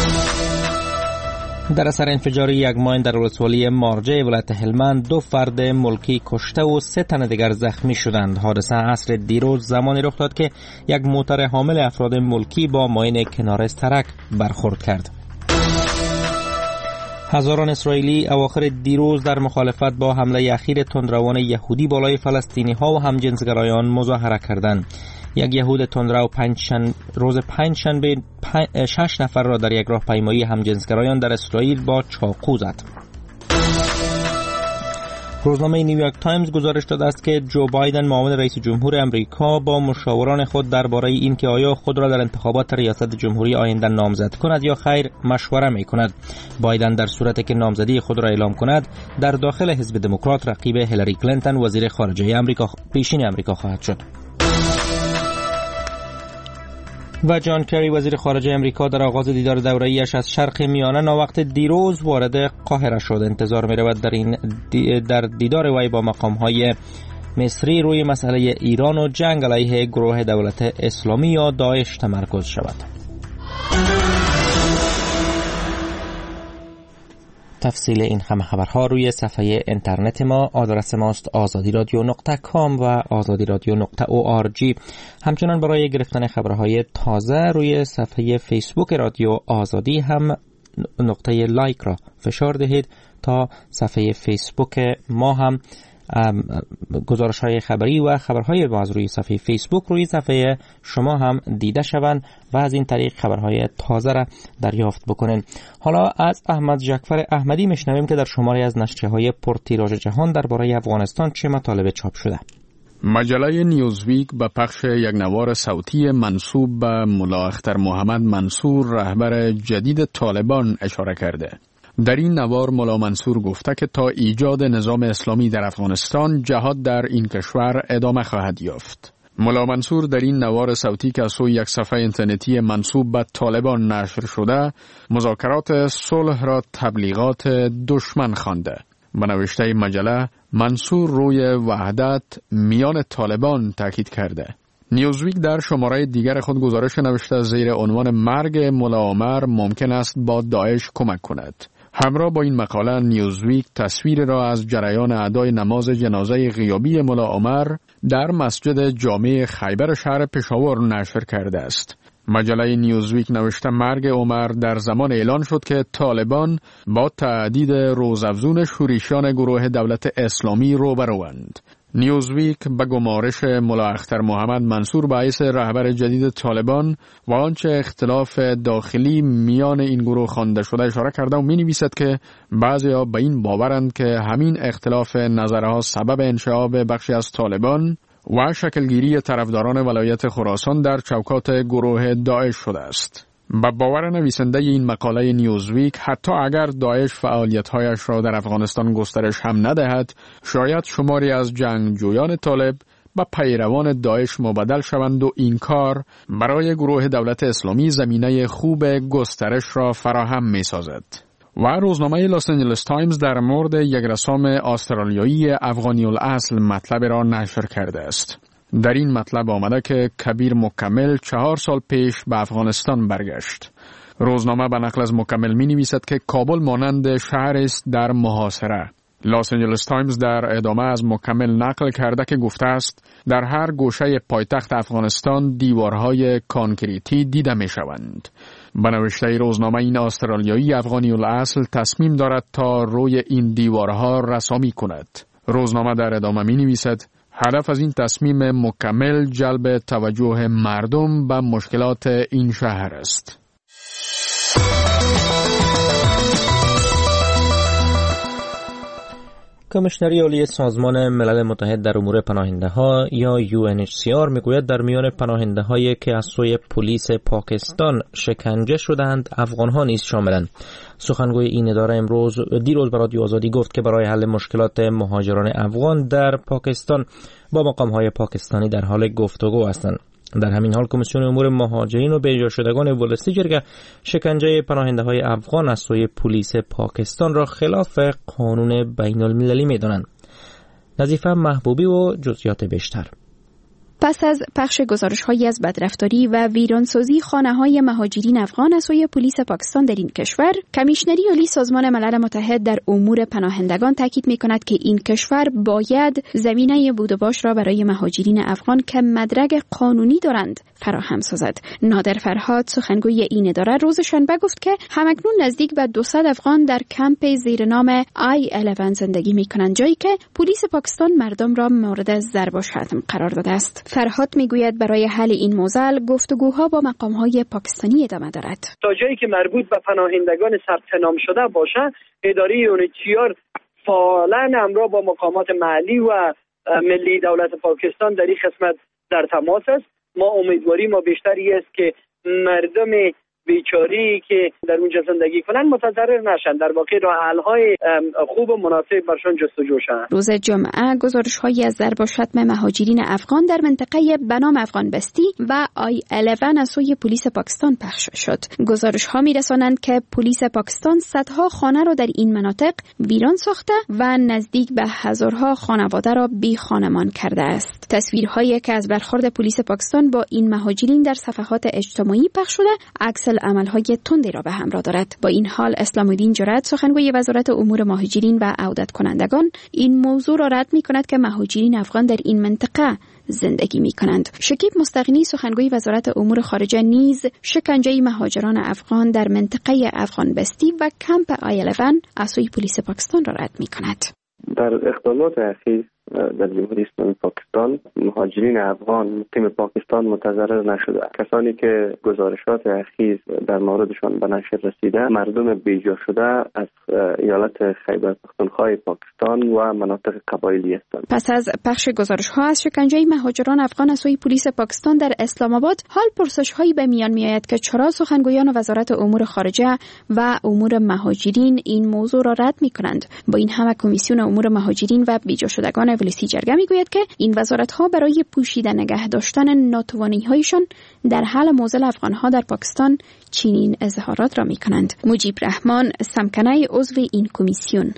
در اثر انفجار یک ماین در ولسوالی مارجه ولایت هلمند دو فرد ملکی کشته و سه تن دیگر زخمی شدند. حادثه عصر دیروز زمانی رخ داد که یک موتر حامل افراد ملکی با ماین کنار سرک برخورد کرد. هزاران اسرائیلی اواخر دیروز در مخالفت با حمله اخیر تندروان یهودی بالای فلسطینی ها و همجنسگرایان مظاهره کردند. یک یهود تندرو پنجشنبه روز پنجشنبه پن... شش نفر را در یک راهپیمایی همجنسگرایان در اسرائیل با چاقو زد. روزنامه نیویورک تایمز گزارش داده است که جو بایدن معاون رئیس جمهور امریکا با مشاوران خود درباره اینکه آیا خود را در انتخابات ریاست جمهوری آینده نامزد کند یا خیر مشوره می کند. بایدن در صورتی که نامزدی خود را اعلام کند در داخل حزب دموکرات رقیب هیلاری کلینتون وزیر خارجه امریکا پیشین امریکا خواهد شد. و جان کری وزیر خارجه امریکا در آغاز دیدار دوره‌ایش از شرق میانه ناوقت دیروز وارد قاهره شد. انتظار می‌رود در این دی در دیدار وی با مقام‌های مصری روی مسئله ایران و جنگ علیه گروه دولت اسلامی یا داعش تمرکز شود. تفصیل این همه خبرها روی صفحه اینترنت ما. آدرس ماست آزادی رادیو نقطه کام و آزادی رادیو نقطه او آر جی. همچنان برای گرفتن خبرهای تازه روی صفحه فیسبوک رادیو آزادی هم نقطه لایک را فشار دهید تا صفحه فیسبوک ما هم گزارش های خبری و خبرهای باز روی صفحه فیسبوک روی صفحه شما هم دیده شوند و از این طریق خبرهای تازه را دریافت بکنین. حالا از احمد جعفر احمدی میشنویم که در شماری از نشریه های پرتیراژ جهان درباره افغانستان چه مطالب چاپ شده. مجله نیوزویک به پخش یک نوار صوتی منسوب به ملا اختر محمد منصور رهبر جدید طالبان اشاره کرده. در این نوار ملا منصور گفته که تا ایجاد نظام اسلامی در افغانستان جهاد در این کشور ادامه خواهد یافت. ملا منصور در این نوار صوتی که از سوی یک صفحه اینترنتی منسوب به طالبان نشر شده مذاکرات صلح را تبلیغات دشمن خوانده. به نوشته مجله منصور روی وحدت میان طالبان تاکید کرده. نیوزویک در شماره دیگر خود گزارش نوشته زیر عنوان مرگ ملا عمر ممکن است با داعش کمک کند. همراه با این مقاله نیوزویک تصویر را از جریان ادای نماز جنازه غیابی ملا عمر در مسجد جامع خیبر شهر پشاور نشر کرده است. مجله نیوزویک نوشته مرگ عمر در زمان اعلان شد که طالبان با تهدید روزافزون شورشیان گروه دولت اسلامی روبروند. نیوزویک به گمارش ملا اختر محمد منصور باعث رهبر جدید طالبان و آنچه اختلاف داخلی میان این گروه خوانده شده اشاره کرده و می نویسد که بعضی‌ها به این باورند که همین اختلاف نظرها سبب انشعاب بخشی از طالبان و شکلگیری طرفداران ولایت خراسان در چوکات گروه داعش شده است. با باور نویسنده این مقاله نیوزویک حتی اگر داعش فعالیت‌هایش را در افغانستان گسترش هم ندهد، شاید شماری از جنگجویان طالب به پیروان داعش مبدل شوند و این کار برای گروه دولت اسلامی زمینه خوب گسترش را فراهم می‌سازد. و روزنامه لاس آنجلس تایمز در مورد یک رسام استرالیایی افغانی الاصل مطلب را نشر کرده است. در این مطلب آمده که کبیر مکمل چهار سال پیش به افغانستان برگشت. روزنامه به نقل از مکمل می نویسد که کابل مانند شهر است در محاصره. لاس آنجلس تایمز در ادامه از مکمل نقل کرده که گفته است در هر گوشه پایتخت افغانستان دیوارهای کانکریتی دیده می شوند. به نوشته روزنامه این استرالیایی افغانی الاصل تصمیم دارد تا روی این دیوارها رسامی کند. روزنامه در ادامه می نویسد هدف از این تصمیم مکمل جلب توجه مردم به مشکلات این شهر است. کمیشنری عالی سازمان ملل متحد در امور پناهنده ها یا یو ان اچ سی آر میگوید در میان پناهنده هایی که از سوی پلیس پاکستان شکنجه شدند افغان ها نیز شاملند. سخنگوی این اداره امروز دیروز به رادیو آزادی گفت که برای حل مشکلات مهاجران افغان در پاکستان با مقام های پاکستانی در حال گفتگو هستند. در همین حال کمیسیون امور مهاجرین و بی‌جا شدگان ولسی جرگه شکنجه پناهنده های افغان از سوی پلیس پاکستان را خلاف قانون بین المللی می‌دانند. نظیفه محبوبی و جزئیات بیشتر. پس از پخش گزارش‌هایی از بدرفتاری و ویرانسازی خانه‌های مهاجرین افغان از سوی پلیس پاکستان در این کشور، کمیشنری عالی سازمان ملل متحد در امور پناهندگان تاکید می‌کند که این کشور باید زمینه بود و باش را برای مهاجرین افغان که مدرک قانونی دارند فراهم سازد. نادر فرهاد سخنگوی این اداره روز شنبه گفت که همکنون نزدیک به دویست افغان در کمپ زیر نام آی یازده زندگی می‌کنند، جایی که پلیس پاکستان مردم را مورد ضرب و شتم قرار داده است. فرهاد میگوید برای حل این موضوع گفتگوها با مقام‌های پاکستانی ادامه دارد. تا جایی که مربوط به پناهندگان ثبت نام شده باشه، اداره یو ان اچ سی آر فعلا همراه با مقامات محلی و ملی دولت پاکستان در این قسمت در تماس است. ما امیدواری ما بیشتری است که مردم بیچاری که در اونجا زندگی کنن متضرر نشن، در واقع راه حل‌های خوب و مناسب برشان جستجو شود. روز جمعه گزارش‌هایی از ضرب و شتم مهاجرین افغان در منطقه بنام افغان بستی و آی یازده از سوی پلیس پاکستان پخش شد. گزارش‌ها می‌رسانند که پلیس پاکستان صدها خانه را در این مناطق ویران ساخته و نزدیک به هزارها خانواده را بی خانمان کرده است. تصویرهایی که از برخورد پلیس پاکستان با این مهاجرین در صفحات اجتماعی پخش شده عکس عملهای تندی را به همراه دارد. با این حال اسلام الدین جرأت سخنگوی وزارت امور مهاجرین و عودت کنندگان این موضوع را رد می کند که مهاجرین افغان در این منطقه زندگی می کنند. شکیب مستغنی سخنگوی وزارت امور خارجه نیز شکنجه مهاجران افغان در منطقه افغان بستی و کمپ آی یازده از سوی پلیس پاکستان را رد می کند. در اقدامات اخیر در جمهوری اسلامی پاکستان مهاجرین افغان مقیم پاکستان متضرر نشده. کسانی که گزارشات اخیر در موردشان به نشر رسیده مردم بیجا شده از ایالت خیبر پختونخوا پاکستان و مناطق قبایلی هستند. پس از پخش گزارش‌ها از شکنجه مهاجران افغان از سوی پلیس پاکستان در اسلام آباد، حال پرسش‌هایی به میان می‌آید که چرا سخنگویان وزارت امور خارجه و امور مهاجرین این موضوع را رد می‌کنند. با این همه کمیسیون امور مهاجرین و بیجا شدگان ولسی جرگه میگوید که این وزارت‌ها برای پوشیده نگه داشتن ناتوانی‌هایشان در حل موضوع افغان‌ها در پاکستان چنین اظهارات را می‌کنند. مجیب رحمان سمکنه عضو این کمیسیون: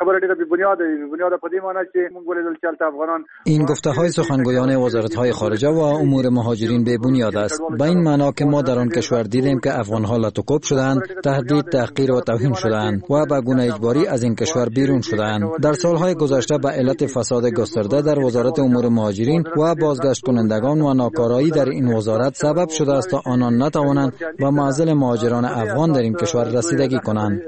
این گفته‌های سخنگویان وزارت‌های خارجه و امور مهاجرین بی بنیاد است. به این معنا که ما در آن کشور دیدیم که افغان‌ها لطوکوب شدند، تهدید، تحقیر و توهین شدند و به گونه اجباری از این کشور بیرون شدند. در سال‌های گذشته به علت فساد گسترده در وزارت امور مهاجرین و بازگشت کنندگان و ناکارایی در این وزارت سبب شده است تا آنان نتوانند به معضل مهاجران افغان در این کشور رسیدگی کنند.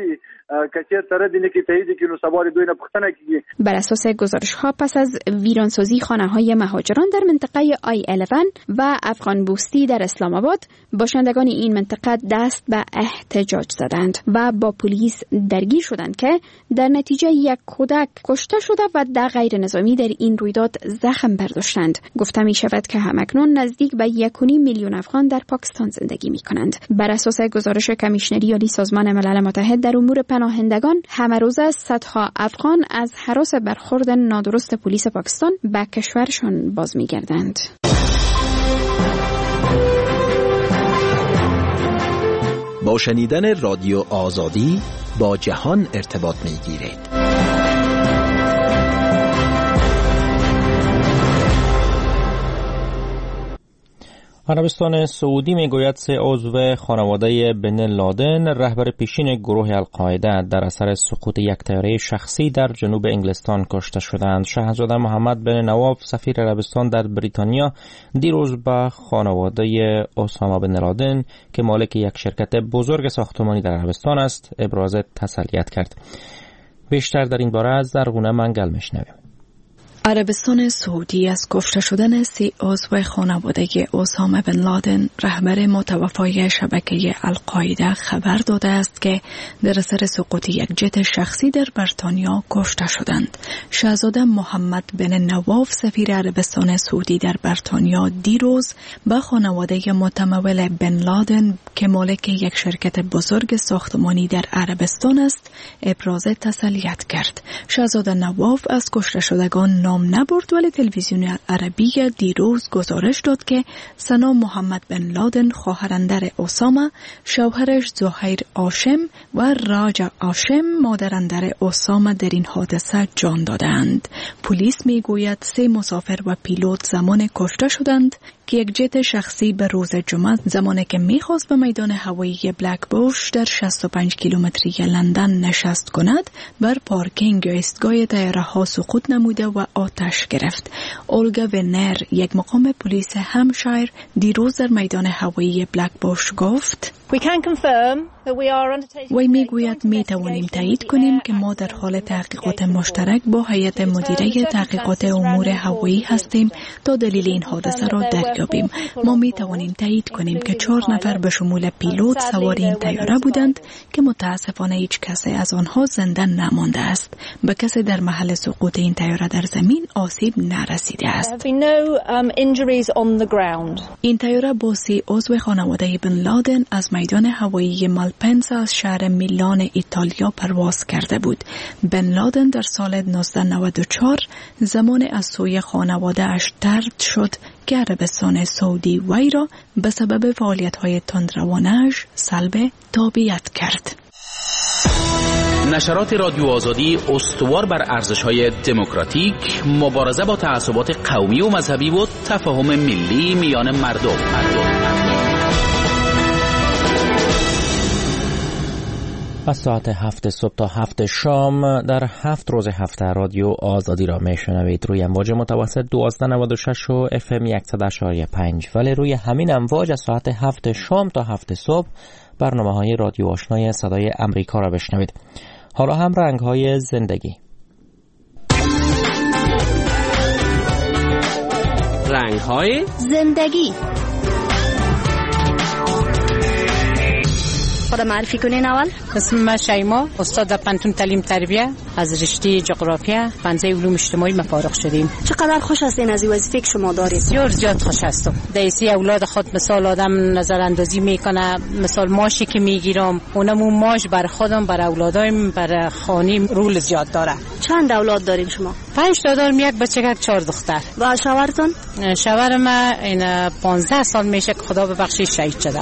بر اساس گزارش ها پس از ویرانسازی خانه های مهاجران در منطقه آی یازده و افغان بوستی در اسلام آباد، باشندگان این منطقه دست به احتجاج زدند و با پلیس درگیر شدند که در نتیجه یک کودک کشته شده و ده غیر نظامی در این رویداد زخم برداشتند. گفته می شود که همکنون نزدیک به یک و نیم میلیون افغان در پاکستان زندگی می کنند. بر اساس گزارش کمیشنری عالی سازمان ملل متحد در امور پناهندگان، همه روزه صدها افغان از هراس برخورد نادرست پلیس پاکستان به کشورشان باز می گردند. با شنیدن رادیو آزادی با جهان ارتباط می گیرید. عربستان سعودی میگوید سه عضو خانواده بن لادن، رهبر پیشین گروه القاعده، در اثر سقوط یک طیاره شخصی در جنوب انگلستان کشته شدند. شاهزاده محمد بن نواف، سفیر عربستان در بریتانیا، دیروز به خانواده اسامه بن لادن که مالک یک شرکت بزرگ ساختمانی در عربستان است، ابراز تسلیت کرد. بیشتر در این باره از زرغونه منگل میشنویم. عربستان سعودی از کشته شدن سه عضو خانواده اسامه بن لادن، رهبر متوفای شبکه القاعده، خبر داده است که در اثر سقوط یک جت شخصی در بریتانیا کشته شدند. شاهزاده محمد بن نواف، سفیر عربستان سعودی در بریتانیا، دیروز به خانواده متمول بن لادن که مالک یک شرکت بزرگ ساختمانی در عربستان است، ابراز تسلیت کرد. شاهزاده نواف از کشته شدگان نام نبرد، ولی تلویزیون عربی دیروز گزارش داد که سنا محمد بن لادن، خواهرندر اسامه، شوهرش زهیر آشم و راجا آشم، مادرندر اسامه، در این حادثه جان دادند. پلیس میگوید سه مسافر و پیلوت زمان کشته شدند که یک جت شخصی به روز جمعه زمانی که میخواست به میدان هوایی بلک بوش در شصت و پنج کیلومتری لندن نشست کند، بر پارکینگ ایستگاه طیاره ها سقوط نموده و آتش گرفت. اولگا ونر، یک مقام پلیس همشایر، دیروز در میدان هوایی بلک بوش گفت: وی میگوید می توانیم تایید کنیم که ما در حال تحقیقات مشترک با هیئت مدیره تحقیقات امور هوایی هستیم تا دلیل این حادثه را دریابیم. ما می توانیم تایید کنیم که چهار نفر به شمول پیلوت سوار این طیاره بودند که متاسفانه هیچ کسی از آنها زنده نمانده است. به کسی در محل سقوط این طیاره در زمین آسیب نرسیده است. این طیاره با سی عضو خانواده بن لادن از میدان هوایی مالپنسا از شهر میلان ایتالیا پرواز کرده بود. بن لادن در سال نوزده نود و چهار زمان از سوی خانواده اش طرد شد که عربستان سعودی وی را به سبب فعالیت‌های تندروانش سلب تابعیت کرد. نشرات رادیو آزادی استوار بر ارزش‌های دموکراتیک، مبارزه با تعصبات قومی و مذهبی و تفاهم ملی میان مردم. مردم. از ساعت هفت صبح تا هفت شام در هفت روز هفته رادیو آزادی را میشنوید روی امواج متوسط دوازده نود و شش و اف ام صد و اشاری پنج، ولی روی همین امواج از ساعت هفت شام تا هفت صبح برنامه های رادیو آشنای صدای امریکا را بشنوید. حالا هم رنگ های زندگی. رنگ های زندگی. خودم معرفی کنین اول. اسم من شیما، استاد در پنتون تعلیم تربیه، از رشته جغرافیا پنزه علوم اجتماعی مفارغ شدیم. چقدر خوش هستین از این وظیفه که شما دارید؟ بسیار زیاد خوش هستم. دیسی اولاد خود مثال آدم نظر اندازی میکنه، مثال ماشی که میگیرم اونم ماش بر خودم، بر اولادایم، بر خانیم رول زیاد داره. چند اولاد دارین شما؟ پنج تا دارم، یک بچه چهار دختر. و شوهرتون؟ شوهر من این پانزده سال میشه که خدا ببخشید شهید شده.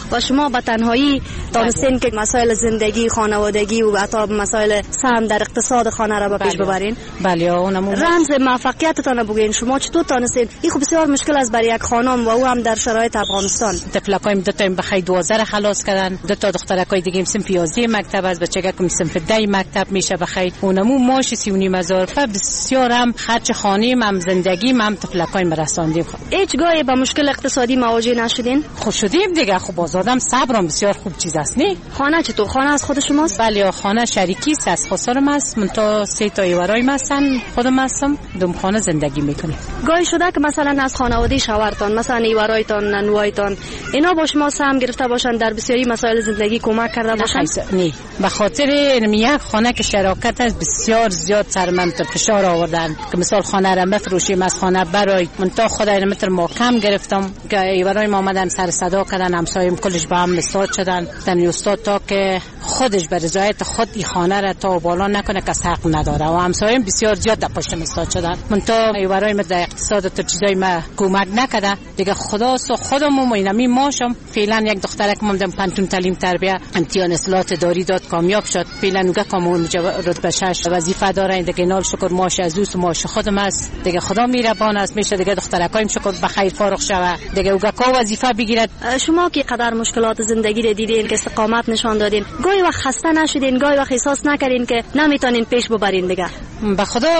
و شما به تنهایی دانستین که مسائل زندگی خانوادگی و حتی مسائل سهم در اقتصاد خانه را به پیش ببرین؟ بله اونم رمز موفقیتتان بگین. شما چطور تانستین؟ این خب بسیار مشکل است برای یک خانم و او هم در شرایط افغانستان. طفلکایم دو تا بخیر دوازده خلاص کردن، دو تا دخترکای دیگه سن پیازی مکتب از بچگی کم سن ده مکتب میشه بخیر. اونمو ماش سی و نیم هزار و بسیار هم خرج خانه هم زندگی هم طفلکایم رساندیم. هیچ گاهی با مشکل اقتصادی مواجه نشدین؟ خب شدیم دیگه. خب آزادم صبرم بسیار خوب چیز است نه. خانه چطور؟ خانه از خود شماست؟ بله خانه شریکی است، از خسارم است. من تا سه تا ایوارای هستن، خودم هستم، دوم خانه زندگی میکنیم. گاهی شده که مثلا از خانواده شوهرتان مثلا ایوارایتان ننوایتان اینا با شما سهم گرفته باشن در بسیاری مسائل زندگی کمک کرده باشن؟ نه، به خاطر یک خانه که شراکت است بسیار زیاد سر من فشار آوردن که مثال خانه را بفروشیم از خانه برای من تا خدای متر ما کم گرفتم که ایوارای ما آمدن سر صدا کردن، همسایم کلش با هم استاد شدن. دن استاد تا که خودش به رضایت خود این خانه را تا بالا نکنه که حق نداره و همسایم بسیار زیاد در پشت استاد شدن. من تا ایوارای ما در اقتصاد و چیزای ما کمک نکرده دیگه. خدا سو خودم و اینمی ماشم فعلا یک دخترک مندم پنتون تعلیم تربیه امتحان اصلاحات داری داد کامیاب شد. فعلا نوگه کامون رتبه شش وظیفه داره دیگه. نال شکر ماش از دوست ماش خودم است دیگه. خدا میربان است میشه دیگه. دخترکایم شکر بخیر فارغ شوه دیگه. اوگه کا وظیفه بگیرد. شما که قدر مشکلات زندگی رو دیدین که استقامت نشان دادین، گاهی وقت خسته نشدین؟ گاهی وقت احساس نکردین که نمیتونین پیش ببرین دیگه؟ به خدا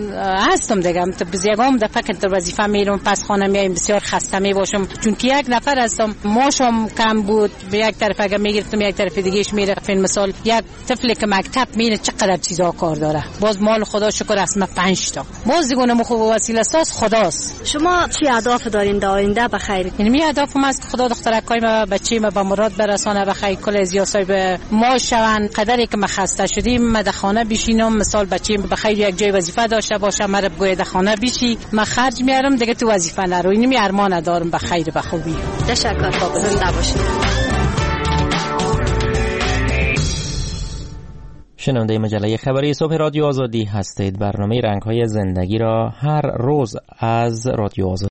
هستم دیگه. بزیگام دفعه که در وظیفه میرم پس خانه میایم بسیار خسته می باشم چون که یک نفر هستم. ماشم کم بود به یک طرف اگه میگرفتم یک طرف دیگهش میره. فین مثال یک طفلی که مکتب میره چقدر چیزا کار داره. باز مال خدا شکر اسم پنج تا باز دیگه نمو خوب وسیله ساز خداست. شما چی اهداف دارین در آینده بخیر؟ یعنی می اهدافم است که خدا دخترکای ما بچی ما به مراد برسانه بخیر. کل از یاسای ما شون قدری که ما خسته شدیم ما در خانه بشینم مثال بچی بخیر یک جای وظیفه داشته باشه مرا بگوی در خانه بشی ما خرج میارم دیگه تو وظیفه نرو. اینو می ارمان دارم بخیر به خوبی. تشکر. خب زنده باشید. شنونده مجله خبری صبح رادیو آزادی هستید. برنامه رنگ‌های زندگی را هر روز از رادیو آزادی